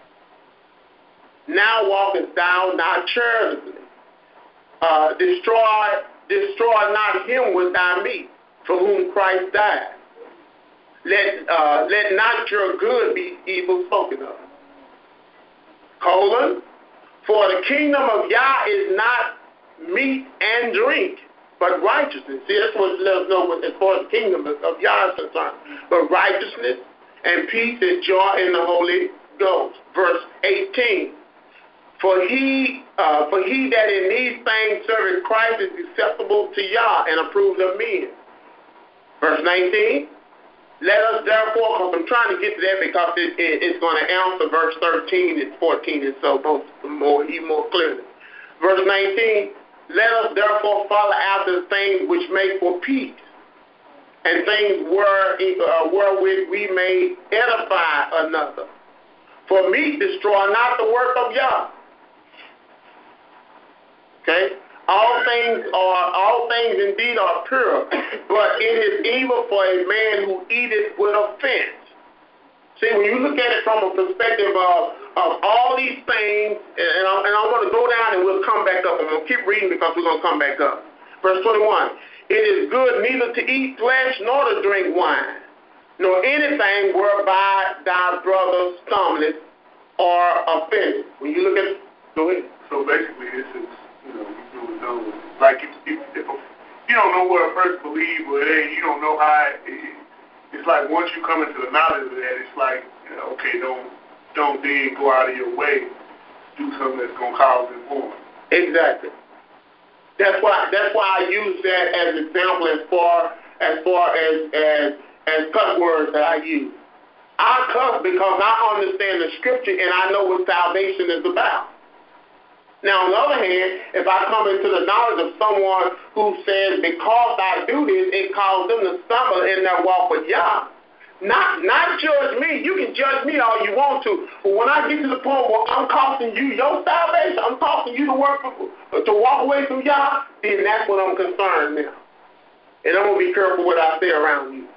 A: now walkest thou not charitably. Uh, destroy, destroy not him with thy meat, for whom Christ died. Let, uh, let not your good be evil spoken of. Colon. For the kingdom of Yah is not meat and drink, but righteousness. See, that's what let us know what, as far as the kingdom of Yah is concerned. But righteousness and peace and joy in the Holy Ghost. Verse eighteen. For he, uh, for he that in these things serveth Christ is acceptable to Yah and approved of men. Verse nineteen. Let us therefore, because I'm trying to get to that because it, it, it's going to answer verse thirteen and fourteen and so both more, even more clearly. Verse nineteen, let us therefore follow after the things which make for peace, and things where, uh, wherewith we may edify another. For meat destroy not the work of Yah. Okay? All things are all things indeed are pure, but it is evil for a man who eateth with offense. See, when you look at it from a perspective of, of all these things, and I, and I want to go down and we'll come back up. I'm going to keep reading because we're going to come back up. Verse twenty-one, it is good neither to eat flesh nor to drink wine, nor anything whereby thy brother stumbleth or offended. When you look at it, go ahead.
B: So basically this is, you know, you don't know, like if, if, if a, you don't know what a person believes, or hey, you don't know how it, it, it's like once you come into the knowledge of that, it's like, you know, okay, don't don't then go out of your way to do something that's gonna cause them harm.
A: Exactly. That's why that's why I use that as an example as far as far as as as cuss words that I use. I cuss because I understand the scripture and I know what salvation is about. Now, on the other hand, if I come into the knowledge of someone who says, because I do this, it causes them to stumble in their walk with Yah, not not judge me. You can judge me all you want to, but when I get to the point where I'm costing you your salvation, I'm costing you to work for, to walk away from Yah, then that's what I'm concerned now. And I'm going to be careful what I say around you.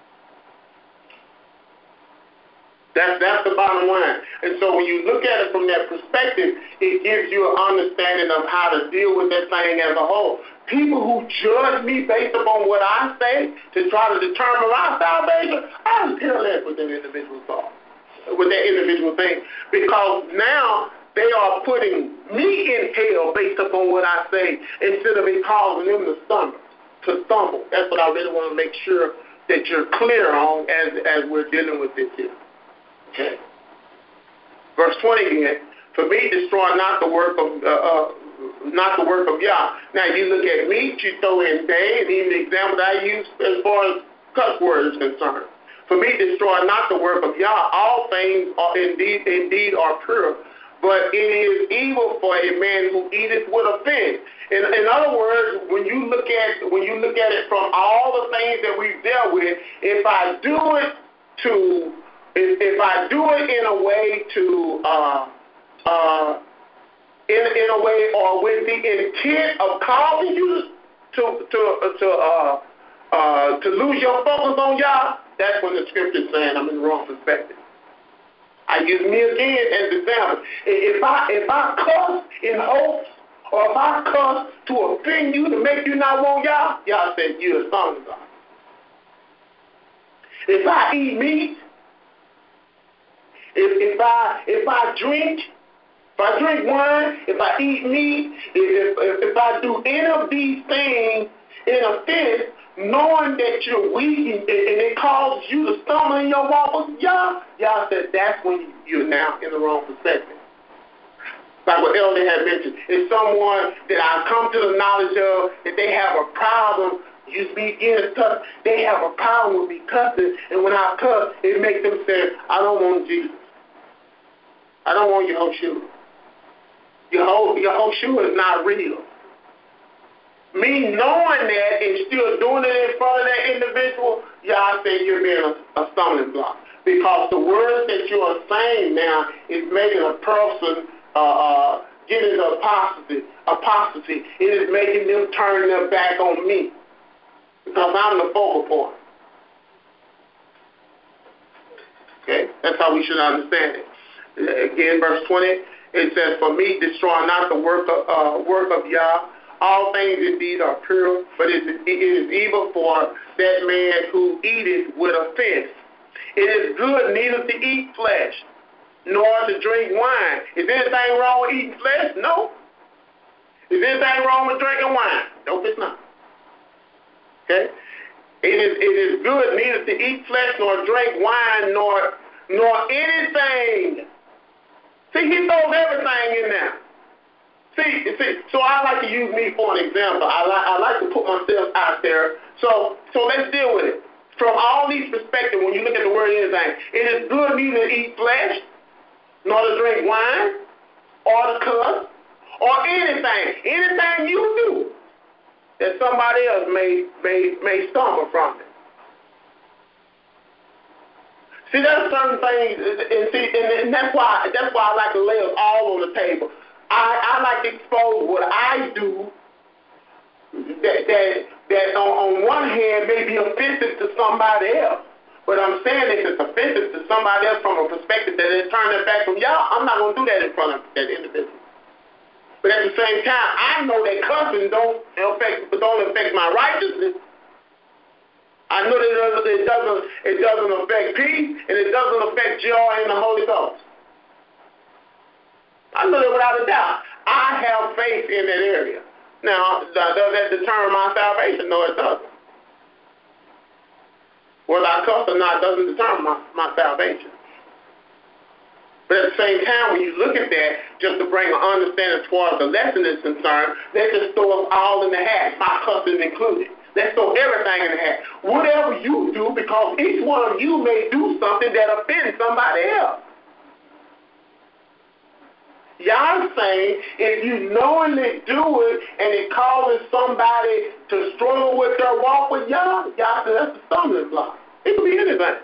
A: That's, that's the bottom line. And so when you look at it from that perspective, it gives you an understanding of how to deal with that thing as a whole. People who judge me based upon what I say to try to determine my salvation, I don't care less with that individual thought, with that individual thing. Because now they are putting me in hell based upon what I say instead of it causing them to stumble. To stumble. That's what I really want to make sure that you're clear on as, as we're dealing with this here. Okay. Verse twenty again. For me, destroy not the work of uh, uh, not the work of Yah. Now you look at meat, you throw in day, and even the example that I use as far as cuss words is concerned. For me, destroy not the work of Yah. All things are indeed indeed are pure, but it is evil for a man who eateth with offense. In, in other words, when you look at when you look at it from all the things that we've dealt with, if I do it to If, if I do it in a way to, uh, uh, in in a way or with the intent of causing you to to to uh, uh, to lose your focus on Yah, that's when the scripture is saying I'm in the wrong perspective. I use me again as an example. If I if I cuss in hopes, or if I cuss to offend you to make you not want Yah, Yah said you're a son of God. If I eat meat. If, if I if I drink, if I drink wine, if I eat meat, if, if, if I do any of these things in offense, knowing that you're weak and, and it causes you to stumble in your walk with Yah, Yah said that's when you're now in the wrong perspective. Like what Elder had mentioned, it's someone that I come to the knowledge of that they have a problem. You speak in cuss, they have a problem with me cussing, and when I cuss, it makes them say, I don't want Jesus. I don't want Yehoshua. Yehoshua is not real. Me knowing that and still doing it in front of that individual, y'all say you're being a, a stumbling block. Because the words that you are saying now is making a person uh, uh, get into apostasy. apostasy. It is making them turn their back on me. Because I'm the focal point. Okay? That's how we should understand it. Again, verse twenty, it says, for me, destroy not the work of, uh, work of Yah. All things indeed are pure, but it is, it is evil for that man who eateth with offense. It is good neither to eat flesh, nor to drink wine. Is anything wrong with eating flesh? No. Is anything wrong with drinking wine? Nope, it's not. Okay? It is it is good neither to eat flesh nor drink wine nor nor anything. See, he throws everything in there. See, see, so I like to use me for an example. I like I like to put myself out there. So so let's deal with it. From all these perspectives, when you look at the word anything, it is good neither to eat flesh, nor to drink wine, or to cuss, or anything, anything you do that somebody else may may may stumble from it. See, there's certain things, and see, and, and that's why that's why I like to lay it all on the table. I, I like to expose what I do that that that on, on one hand may be offensive to somebody else. But I'm saying if it's offensive to somebody else from a perspective that they turn their back from y'all, I'm not going to do that in front of that individual. But at the same time, I know that cussing don't affect don't affect my righteousness. I know that it doesn't it doesn't affect peace and it doesn't affect joy in the Holy Ghost. I know that without a doubt. I have faith in that area. Now, does that determine my salvation? No, it doesn't. Whether I cuss or not doesn't determine my, my salvation. But at the same time, when you look at that, just to bring an understanding as far as the lesson is concerned, let's just throw us all in the hat, my cussing included. Let's throw everything in the hat. Whatever you do, because each one of you may do something that offends somebody else. Y'all saying if you knowingly do it and it causes somebody to struggle with their walk with y'all, y'all say that's a stumbling block. It could be anything.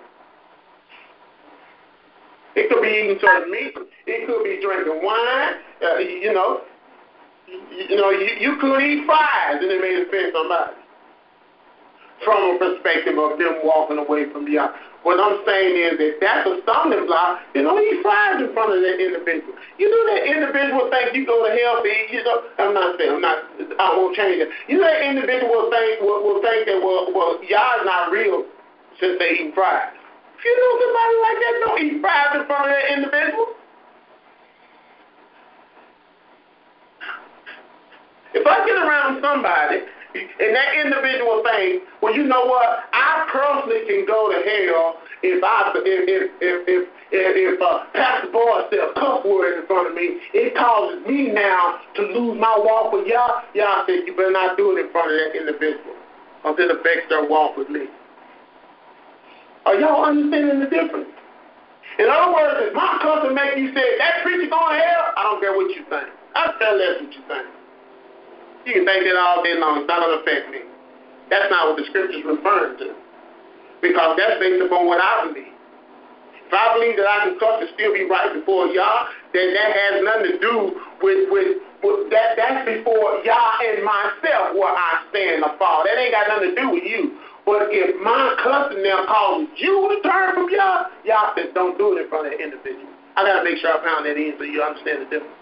A: It could be eating certain meat. It could be drinking wine. Uh, you know, you, you know, you, you could eat fries and it may offend somebody from a perspective of them walking away from y'all. What I'm saying is that that's a stumbling block. You don't eat fries in front of that individual. You know that individual think you go to hell for eating. You know, I'm not saying I'm not. I won't change it. You know that individual think will, will think that well, well, y'all is not real since they eat fries. If you know somebody like that, don't eat fries in front of that individual. If I get around somebody and that individual thinks, well, you know what? I personally can go to hell if I if if if if, if, if uh, Pastor Boy said a cuss word in front of me. It causes me now to lose my walk with y'all. Y'all said you better not do it in front of that individual, because it affects their walk with me. Are y'all understanding the difference? In other words, if my cussing make you say that preacher going to hell, I don't care what you think. I don't care less what you think. You can think that all day long. It's not going to affect me. That's not what the scripture is referring to. Because that's based upon what I believe. If I believe that I can cuss and still be right before y'all, then that has nothing to do with, with, with that. That's before y'all and myself where I stand or fall. That ain't got nothing to do with you. But if my cussing now causes you to turn from y'all, y'all said don't do it in front of that individual. I got to make sure I pound that in so you understand the difference.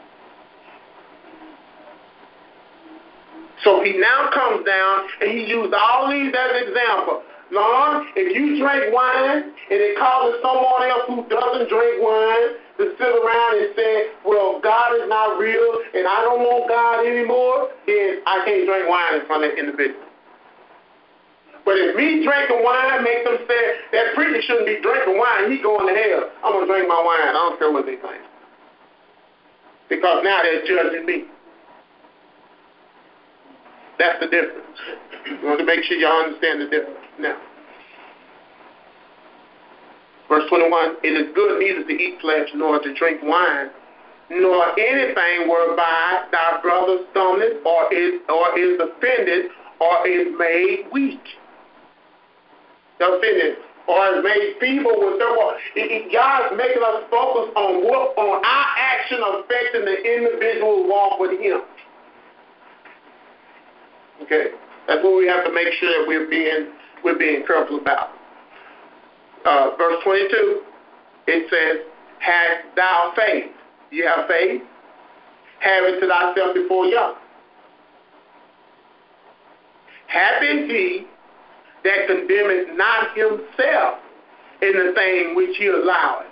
A: So he now comes down and he used all these as an example. Lord, if you drink wine and it causes someone else who doesn't drink wine to sit around and say, well, God is not real and I don't want God anymore, then I can't drink wine in front of that individual. But if me drinking wine makes them say that preacher shouldn't be drinking wine, he going to hell, I'm going to drink my wine. I don't care what they think. Because now they're judging me. That's the difference. We want to make sure y'all understand the difference. Now, verse twenty-one, it is good neither to eat flesh nor to drink wine, nor anything whereby thy brother stumbleth or is, or is offended or is made weak. Offended or is made feeble with their walk. God's making us focus on what on our action affecting the individual walk with him. Okay, that's what we have to make sure that we're being we're being careful about. Uh, verse twenty-two, it says, "Hast thou faith?" You have faith. Have it to thyself before Yah. Happy is he that condemneth not himself in the thing which he alloweth.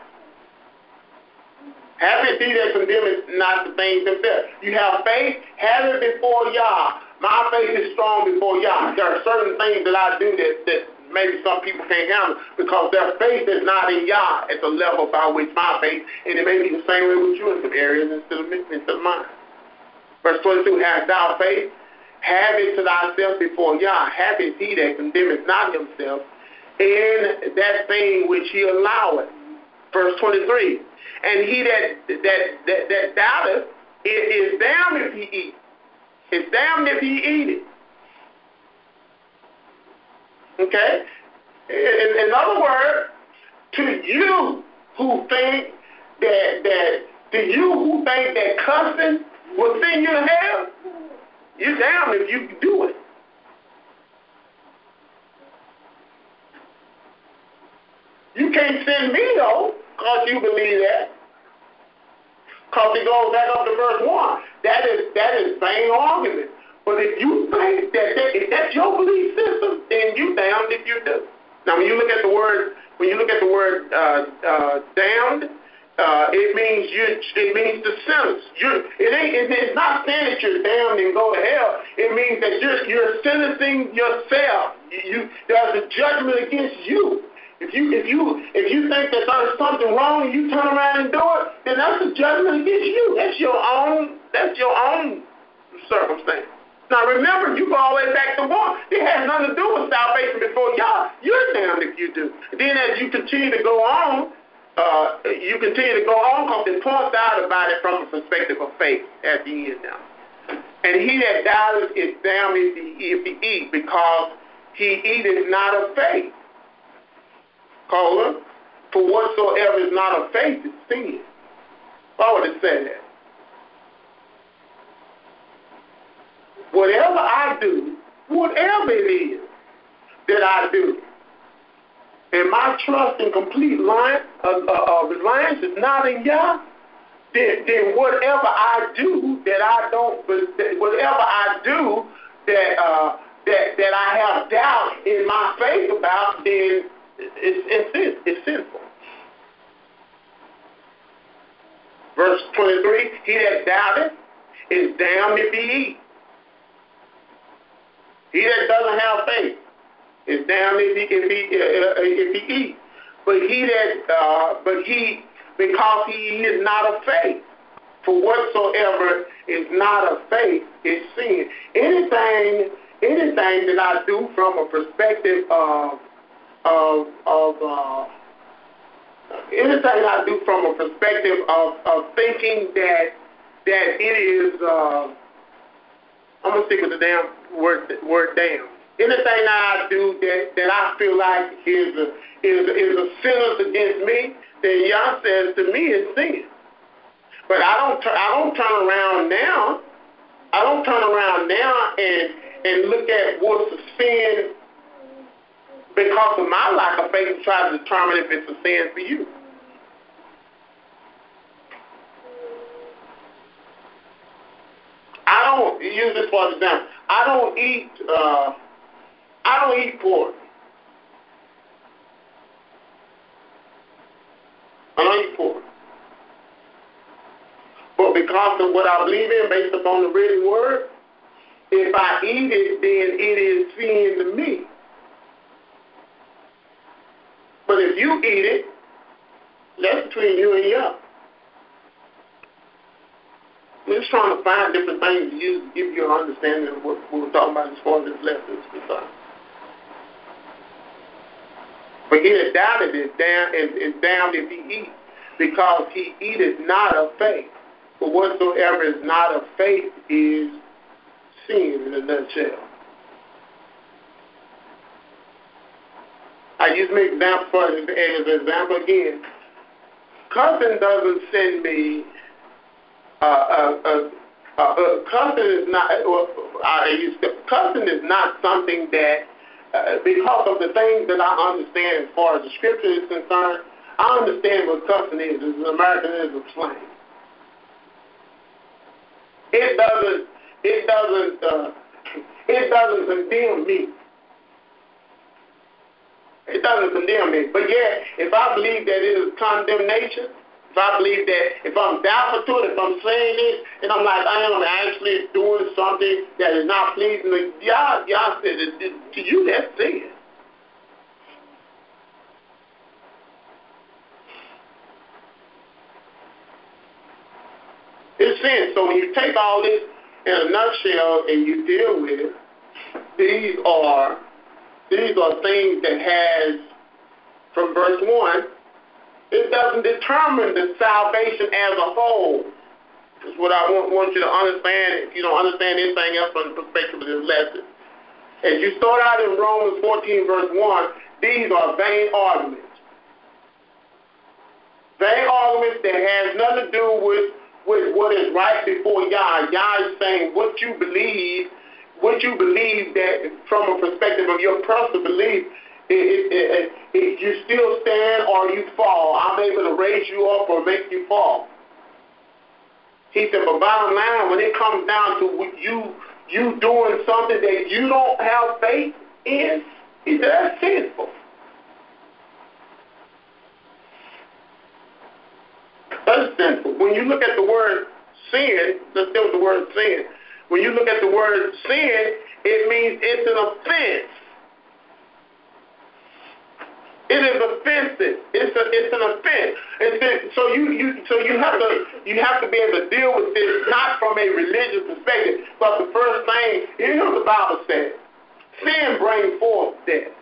A: Happy is he that condemneth not the things himself. You have faith. Have it before Yah. My faith is strong before Yah. There are certain things that I do that, that maybe some people can't handle because their faith is not in Yah at the level by which my faith, and it may be the same way with you in some areas instead of, instead of mine. Verse twenty-two, hast thou faith? Have it to thyself before Yah. Happy is he that condemneth not himself in that thing which he alloweth. Verse twenty-three, and he that, that, that, that doubteth It is damned if he eat. It's damned if he eat it. Okay? In, in other words, to you who think that that to you who think that cussing will send you to hell, you're damned if you do it. You can't send me though, because you believe that. Because it goes back up to verse one. That is that is vain argument. But if you think that, that if that's your belief system, then you damned if you do. Now, when you look at the word, when you look at the word uh, uh, damned, uh, it means you. It means the sinners. You're, it ain't. It, it's not saying that you're damned and go to hell. It means that you're you're sentencing yourself. You, you there's a judgment against you. If you if you if you think that there's something wrong and you turn around and do it, then that's a judgment against you. That's your own. That's your own circumstance. Now remember, you go all the way back to one. It has nothing to do with salvation before y'all. You're damned if you do. Then as you continue to go on, uh, you continue to go on because it points out about it from a perspective of faith at the end now. And he that doubteth is damned if he, if he eat, because he eateth not of faith. Colon, for whatsoever is not of faith is sin. Why would it say that? Whatever I do, whatever it is that I do, and my trust and complete reliance, uh, uh, reliance is not in Yah, then, then whatever I do that I don't, whatever I do that uh, that that I have doubt in my faith about, then it's, it's, it's sinful. Verse twenty-three: He that doubteth is damned if he eat. He that doesn't have faith is damned if he if he uh, if he eat. But he that uh, but he because he is not of faith. For whatsoever is not of faith is sin. Anything anything that I do from a perspective of of of uh, anything I do from a perspective of, of thinking that that it is. Uh, I'm gonna stick with the damn word word damn. Anything I do that, that I feel like is a is is a sin against me, then Yah says to me it's sin. But I don't I don't turn around now. I don't turn around now and and look at what's a sin because of my lack of faith and try to determine if it's a sin for you. I don't use this for example. I don't eat. Uh, I don't eat pork. I don't eat pork. But because of what I believe in, based upon the written word, if I eat it, then it is sin to me. But if you eat it, that's between you and Yah. We're just trying to find different things to use to give you an understanding of what we're talking about as far as this lesson is concerned. But he that doubted is damned, is, is damned if he eat, because he eateth not of faith. For whatsoever is not of faith is sin in a nutshell. I use my example for as an example again. Cussing doesn't send me. Uh, uh, uh, uh, uh, cussing is not. Well, I use cussing is not something that, uh, because of the things that I understand as far as the scripture is concerned, I understand what cussing is. It's an Americanism slang. It doesn't. It doesn't. Uh, it doesn't condemn me. It doesn't condemn me. But yet, if I believe that it is condemnation. If I believe that, if I'm doubtful to it, if I'm saying this, and I'm like, I am actually doing something that is not pleasing to Yah, Yah said, to you, that's sin. It's sin. So when you take all this in a nutshell and you deal with it, these are, these are things that has, from verse one, it doesn't determine the salvation as a whole. That's what I want, want you to understand. If you don't understand anything else from the perspective of this lesson. As you start out in Romans fourteen, verse one, these are vain arguments. Vain arguments that has nothing to do with, with what is right before Yah. Yah is saying what you believe, what you believe that from a perspective of your personal belief, it, it, it, it, you still stand or you fall. I'm able to raise you up or make you fall. He said, but bottom line, when it comes down to you you doing something that you don't have faith in, he said, that's sinful. That's sinful. When you look at the word sin, let's deal with the word sin. When you look at the word sin, it means it's an offense. It is offensive. It's a, it's an offense. It's, so you, you so you have to you have to be able to deal with this not from a religious perspective, but the first thing, here's what the Bible says: sin brings forth death.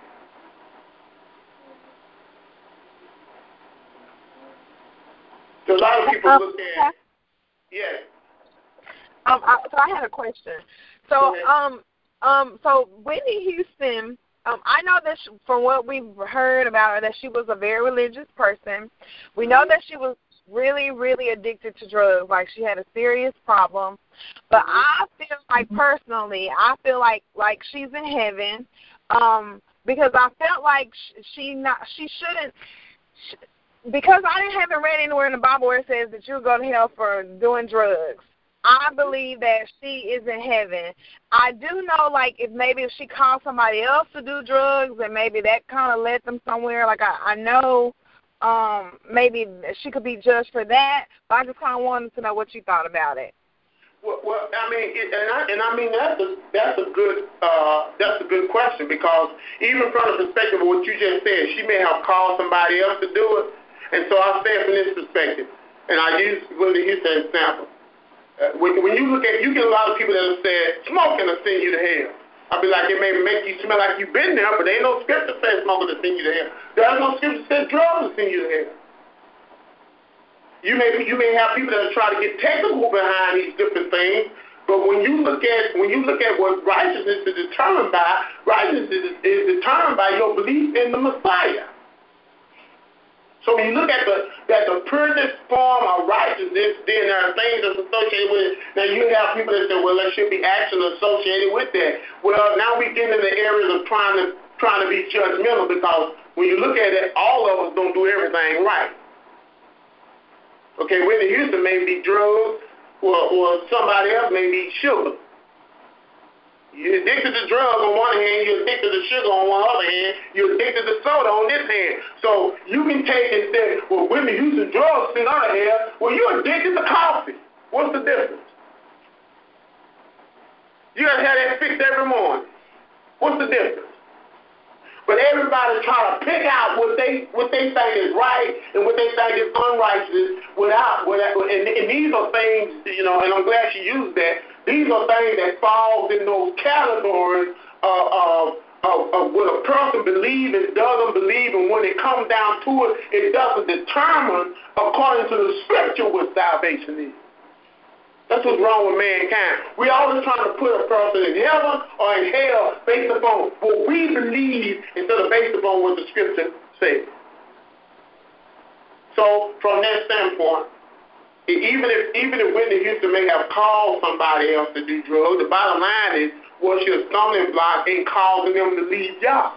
A: So a lot of people
C: um,
A: look at yeah.
C: Um, I, so I had a question. So um um so Whitney Houston. Um, I know that she, from what we've heard about her, that she was a very religious person. We know that she was really, really addicted to drugs. Like, she had a serious problem. But I feel like, personally, I feel like like she's in heaven, um, because I felt like she not she shouldn't. She, because I didn't haven't read anywhere in the Bible where it says that you'll go to hell for doing drugs. I believe that she is in heaven. I do know, like, if maybe if she called somebody else to do drugs and maybe that kind of led them somewhere, like, I, I know um, maybe she could be judged for that, but I just kind of wanted to know what you thought about it.
A: Well, well I mean, it, and, I, and I mean, that's a, that's a good uh, that's a good question, because even from the perspective of what you just said, she may have called somebody else to do it, and so I say it from this perspective, and I use Willie Houston example. Uh, when, when you look at, you get a lot of people that have said, smoking will send you to hell. I'll be like, it may make you smell like you've been there, but there ain't no scripture that says smoking will send you to hell. There's no scripture that says drugs will send you to hell. You may, you may have people that try to get technical behind these different things, but when you look at when you look at what righteousness is determined by, righteousness is, is determined by your belief in the Messiah. So when you look at the at the purest form of righteousness, then there are things that's associated with it. Now you have people that say, well, there should be action associated with that. Well, now we get into the areas of trying to trying to be judgmental, because when you look at it, all of us don't do everything right. Okay, Whitney Houston may be drugs, or, or somebody else may be sugar. You're addicted to drugs on one hand, you're addicted to sugar on one other hand, you're addicted to soda on this hand. So you can take and say, well, Whitney Houston drugs send her to hell. Well, you're addicted to coffee. What's the difference? You got to have that fixed every morning. What's the difference? But everybody trying to pick out what they what they think is right and what they think is unrighteous without, without and, and these are things, you know, and I'm glad she used that. These are things that falls in those categories of, of, of, of what a person believes and doesn't believe, and when it comes down to it, it doesn't determine according to the scripture what salvation is. That's what's wrong with mankind. We're always trying to put a person in heaven or in hell based upon what we believe instead of based upon what the scripture says. So from that standpoint, even if even if Whitney Houston may have called somebody else to do drugs, the bottom line is, was she a stumbling block in causing them to leave Yah?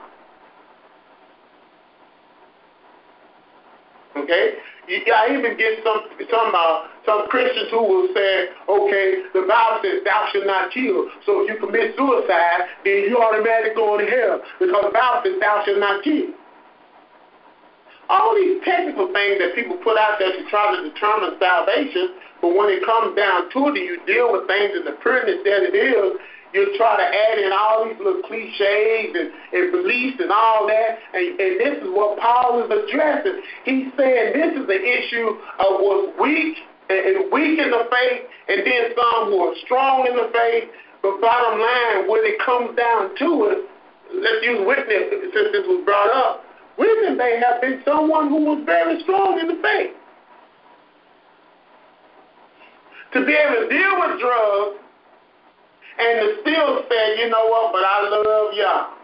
A: Okay? I even get some some uh, some Christians who will say, okay, the Bible says thou shalt not kill. So if you commit suicide, then you automatically going to hell, because the Bible says thou shalt not kill. All these technical things that people put out there to try to determine salvation, but when it comes down to it, you deal with things in the pureness that it is, you try to add in all these little cliches and, and beliefs and all that, and, and this is what Paul is addressing. He's saying this is the issue of what's weak and, and weak in the faith, and then some who are strong in the faith. But bottom line, when it comes down to it, let's use Whitney, since this was brought up. Whitney may have been someone who was very strong in the faith. to be able to deal with drugs and to still say, you know what, but I love y'all.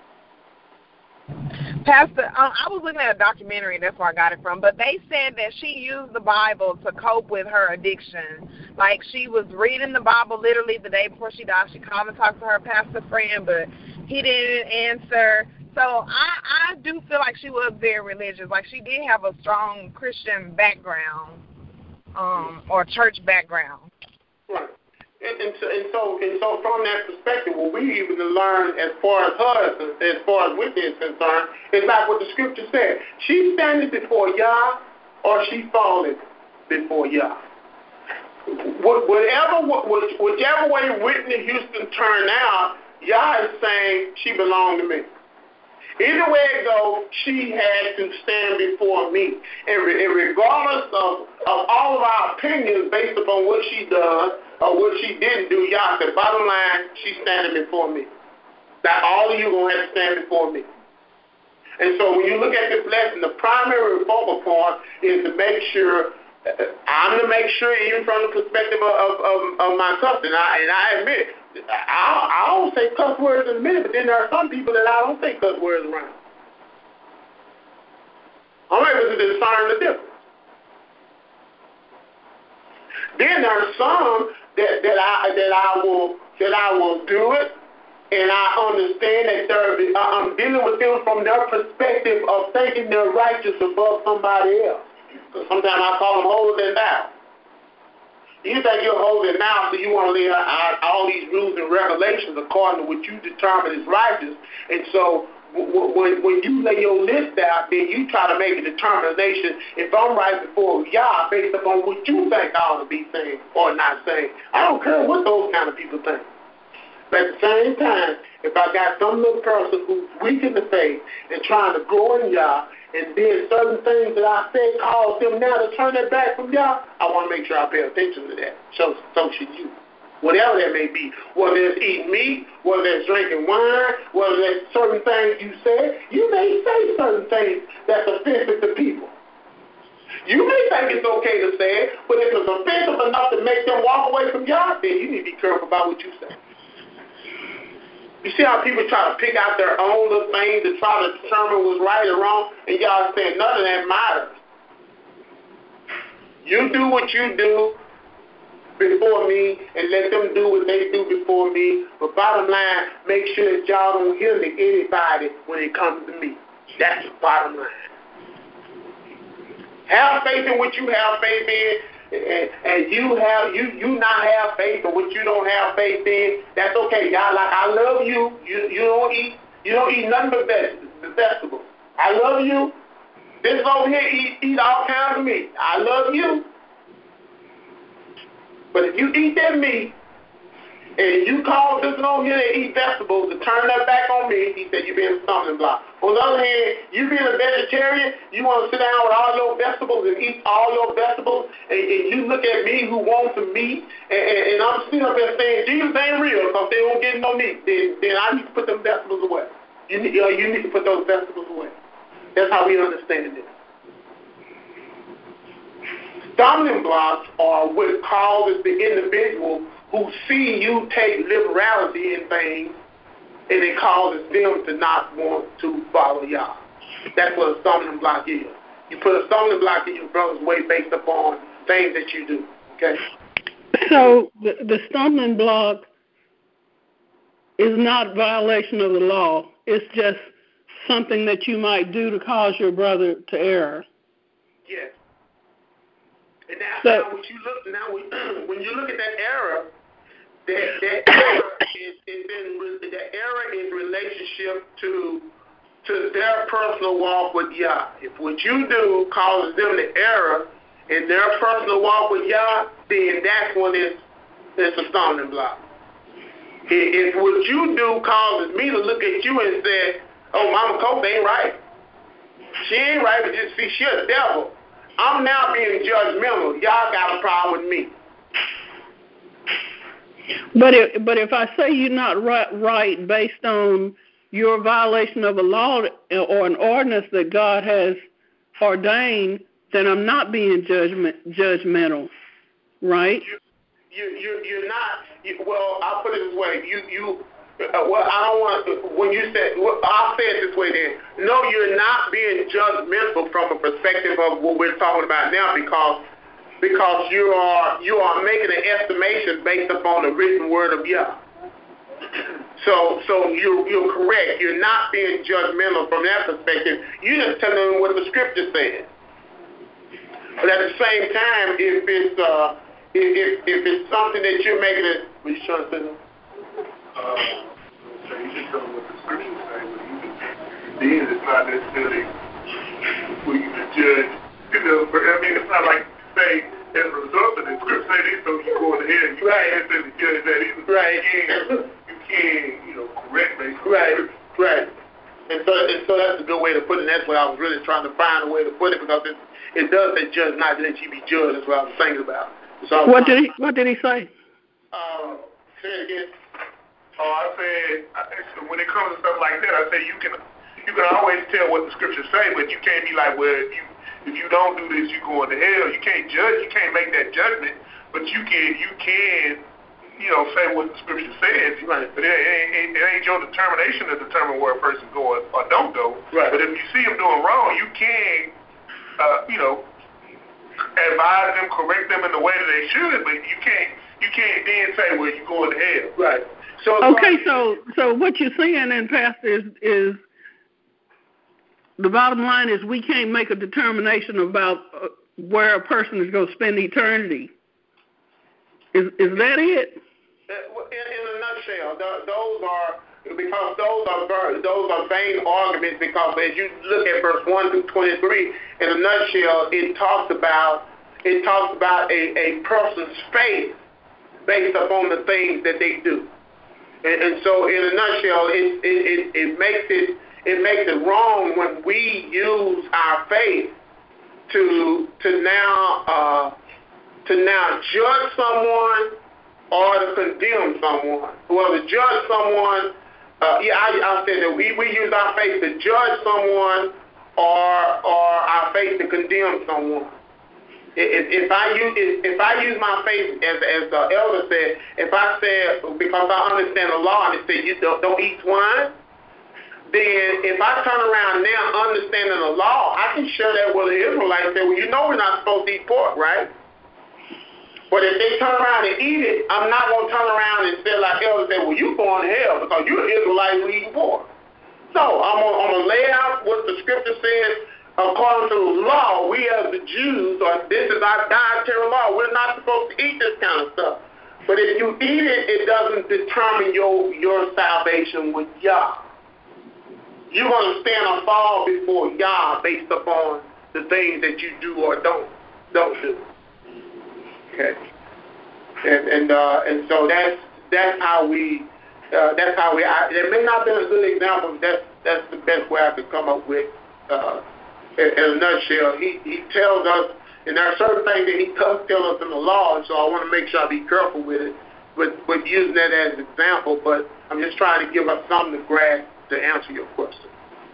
C: Pastor, uh, I was looking at a documentary, that's where I got it from, but they said that she used the Bible to cope with her addiction. Like, she was reading the Bible literally the day before she died. She called and talked to her pastor friend, but he didn't answer. So I, I do feel like she was very religious. Like, she did have a strong Christian background um, or church background.
A: Right. And, and, so, and so and so from that perspective, what we even learn as far as her, as far as Whitney is concerned, is like what the scripture said. She's standing before Yah or she's falling before Yah. Whatever, whichever way Whitney Houston turned out, Yah is saying she belonged to me. Either way it goes, she had to stand before me. And, re- and regardless of, of all of our opinions based upon what she done or what she didn't do, y'all said, bottom line, she's standing before me. That all of you going to have to stand before me. And so when you look at this lesson, the primary focal point is to make sure, uh, I'm to make sure even from the perspective of, of, of, of my cousin, I, and I admit, I, I don't say cuss words in a minute, but then there are some people that I don't say cuss words around. I'm able to discern the difference. Then there are some that, that I that I will that I will do it, and I understand that they're, I'm dealing with them from their perspective of thinking they're righteous above somebody else. Because sometimes I call them holier than thou. You think you're holy now, so you want to lay out all these rules and regulations according to what you determine is righteous. And so when, when you lay your list out, then you try to make a determination if I'm right before Yah based upon what you think I ought to be saying or not saying. I don't care what those kind of people think. But at the same time, if I got some little person who's weak in the faith and trying to grow in Yah, and then certain things that I said cause them now to turn their back from Yah, I want to make sure I pay attention to that. So, so should you. Whatever that may be. Whether it's eating meat, whether it's drinking wine, whether it's certain things you say, you may say certain things that's offensive to people. You may think it's okay to say it, but if it's offensive enough to make them walk away from Yah, then you need to be careful about what you say. You see how people try to pick out their own little things to try to determine what's right or wrong, and y'all saying none of that matters. You do what you do before me, and let them do what they do before me. But bottom line, make sure that y'all don't hear to anybody when it comes to me. That's the bottom line. Have faith in what you have faith in. And, and you have you you not have faith or what you don't have faith in, that's okay. Y'all, like, I love you. You you don't eat you don't eat nothing but vegetables. I love you. This over here eat eat all kinds of meat. I love you. But if you eat that meat and you call this over here to eat vegetables to turn that back on me, he said you're being a stumbling block. On the other hand, you being a vegetarian, you want to sit down with all your vegetables and eat all your vegetables, and, and you look at me who wants some meat, and, and, and I'm sitting up there saying Jesus ain't real because they won't get no meat. Then, then I need to put them vegetables away. You need, uh, you need to put those vegetables away. That's how we understand it. Stumbling blocks are what causes the individual who see you take liberality in things, and it causes them to not want to follow Yah. That's what a stumbling block is. You put a stumbling block in your brother's way based upon things that you do. Okay?
D: So the, the stumbling block is not violation of the law. It's just something that you might do to cause your brother to err.
A: Yes. And now,
D: so,
A: now, when you look, now when, when you look at that error, that that error is, is in that error is relationship to to their personal walk with Yah. If what you do causes them to error in their personal walk with Yah, then that's when it's it's a stumbling block. If what you do causes me to look at you and say, "Oh, Mama Cope ain't right. She ain't right, but just see she a devil," I'm now being judgmental. Y'all got a problem with me.
D: But if, but if I say you're not right, right based on your violation of a law or an ordinance that God has ordained, then I'm not being judgment, judgmental, right?
A: you you you're not. You, well, I'll put it this way. You you. Uh, well, I don't want. When you said, well, I'll say it this way. Then, no, you're not being judgmental from a perspective of what we're talking about now, because because you are you are making an estimation based upon the written word of Yah. So so you're you're correct. You're not being judgmental from that perspective. You're just telling them what the scripture says. But at the same time, if it's uh, if, if if it's something that you're making it, what you trying to say?
B: Uh, so you just tell them what the scriptures say, but even then, it's not necessarily for you to judge. You know, I mean, it's not like you say as a result of the scripture say this, so you go in ahead and you
A: right.
B: can't necessarily judge that either.
A: Right.
B: You can, you can, you know, correct basically.
A: Right. Right. And so, and so that's a good way to put it. And that's what I was really trying to find a way to put it, because it, it does say judge not let you be judged. That's what I was thinking about. So
D: what did he What did he say?
A: Um, say it again.
B: Oh, I said, when it comes to stuff like that, I say you can you can always tell what the scriptures say, but you can't be like, well, if you if you don't do this, you're going to hell. You can't judge. You can't make that judgment, but you can you can you know say what the scripture says.
A: Right.
B: But it ain't, it ain't your determination to determine where a person go or don't go.
A: Right.
B: But if you see them doing wrong, you can uh, you know advise them, correct them in the way that they should. But you can't you can't then say, well, you're going to hell.
A: Right. So,
D: okay, so so what you're saying then, Pastor, is, is the bottom line is we can't make a determination about uh, where a person is going to spend eternity. Is is that it?
A: In, in a nutshell, th- those are because those are those are vain arguments. Because as you look at verse one through twenty-three, in a nutshell, it talks about it talks about a, a person's faith based upon the things that they do. And, and so, in a nutshell, it, it, it, it makes it it makes it wrong when we use our faith to to now uh, to now judge someone or to condemn someone. Well, to judge someone, uh, yeah, I, I said that we, we use our faith to judge someone or or our faith to condemn someone. If, if I use if, if I use my faith, as as the elder said, if I said, because I understand the law and it said you don't, don't eat swine, then if I turn around now understanding the law, I can share that with the Israelites and say, well, you know we're not supposed to eat pork, right? But if they turn around and eat it, I'm not going to turn around and say like elder say, well, you going to hell because you're an Israelite who eat pork. So I'm going I'm to lay out what the scripture says. According to the law, we as the Jews, or this is our dietary law, we're not supposed to eat this kind of stuff. But if you eat it, it doesn't determine your, your salvation with Yah. You're going to stand or fall before Yah based upon the things that you do or don't don't do. Okay. And and uh, and so that's that's how we uh, that's how we. I, it may not be a good example, but that's that's the best way I could come up with. Uh, In, in a nutshell, he, he tells us, and there are certain things that he does tell us in the law, and so I want to make sure I be careful with it, with, with using that as an example, but I'm just trying to give us something to grasp to answer your question.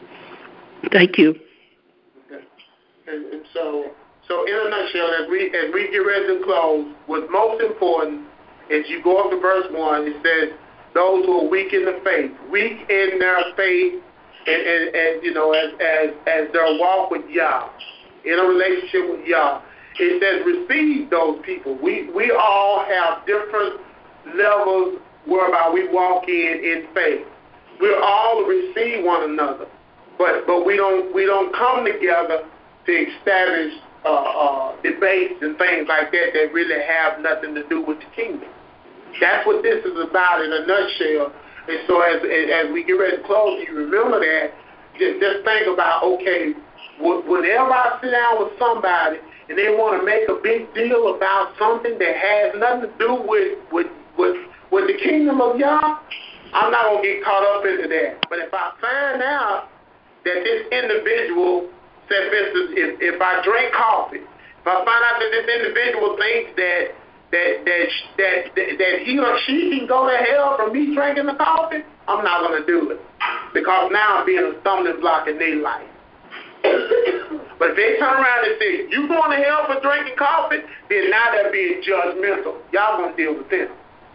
D: Thank you.
A: Okay. And, and so, so in a nutshell, as we, as we get ready to close, what's most important is you go up to verse one, it says, those who are weak in the faith, weak in their faith, And, and, and you know, as, as as their walk with Yah, in a relationship with Yah, it says receive those people. We we all have different levels whereby we walk in in faith. We're all to receive one another, but but we don't we don't come together to establish uh, uh, debates and things like that that really have nothing to do with the kingdom. That's what this is about in a nutshell. And so as as we get ready to close, you remember that, just, just think about, okay, whenever I sit down with somebody and they want to make a big deal about something that has nothing to do with, with, with, with the kingdom of Yah, I'm not going to get caught up into that. But if I find out that this individual, say for instance, if, if I drink coffee, if I find out that this individual thinks that That that, that that that he or she can go to hell from me drinking the coffee, I'm not going to do it. Because now I'm being a stumbling block in their life. But if they turn around and say, you going to hell for drinking coffee, then now they're being judgmental. Y'all going to deal with them.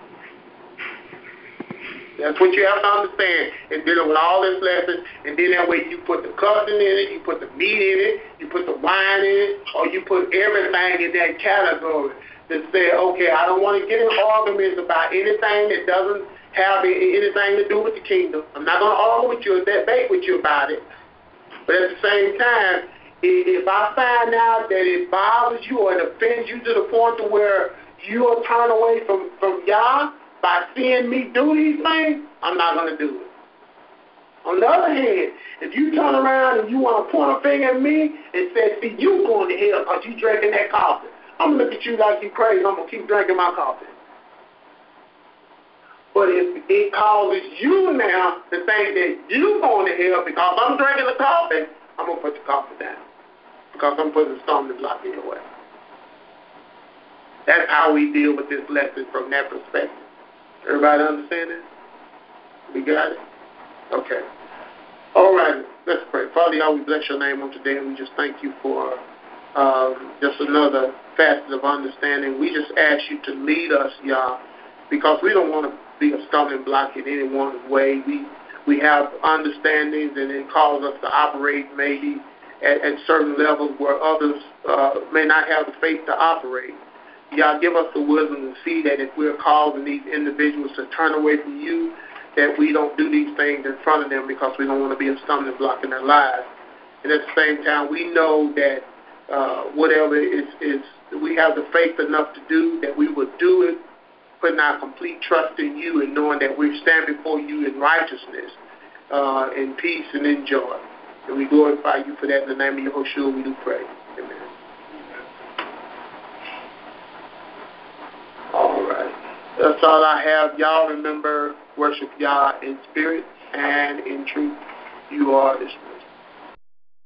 A: That's what you have to understand in dealing with all this lesson. And then that way you put the cussing in it, you put the meat in it, you put the wine in it, or you put everything in that category to say, okay, I don't want to get in arguments about anything that doesn't have anything to do with the kingdom. I'm not going to argue with you or debate with you about it. But at the same time, if I find out that it bothers you or it offends you to the point to where you will turn away from, from Yah by seeing me do these things, I'm not going to do it. On the other hand, if you turn around and you want to point a finger at me and say, see, you going to hell because you drinking that coffee, I'm going to look at you like you crazy. I'm going to keep drinking my coffee. But if it causes you now to think that you going to hell because I'm drinking the coffee, I'm going to put the coffee down because I'm putting a stumbling block in your way. That's how we deal with this lesson from that perspective. Everybody understand that? We got it? Okay. All right. Let's pray. Father, y'all, we bless your name on today, and we just thank you for um, just another facet of understanding. We just ask you to lead us, y'all, because we don't want to be a stumbling block in any one way. We we have understandings, and it calls us to operate maybe at, at certain levels where others uh, may not have the faith to operate. Y'all give us the wisdom to see that if we're causing these individuals to turn away from you, that we don't do these things in front of them because we don't want to be a stumbling block in their lives. And at the same time, we know that uh, whatever is, is we have the faith enough to do, that we will do it, putting our complete trust in you and knowing that we stand before you in righteousness, uh, in peace and in joy. And we glorify you for that in the name of Yahushua we do pray. Amen. All right. That's all I have. Y'all remember, worship Yah in spirit and in truth. You are this.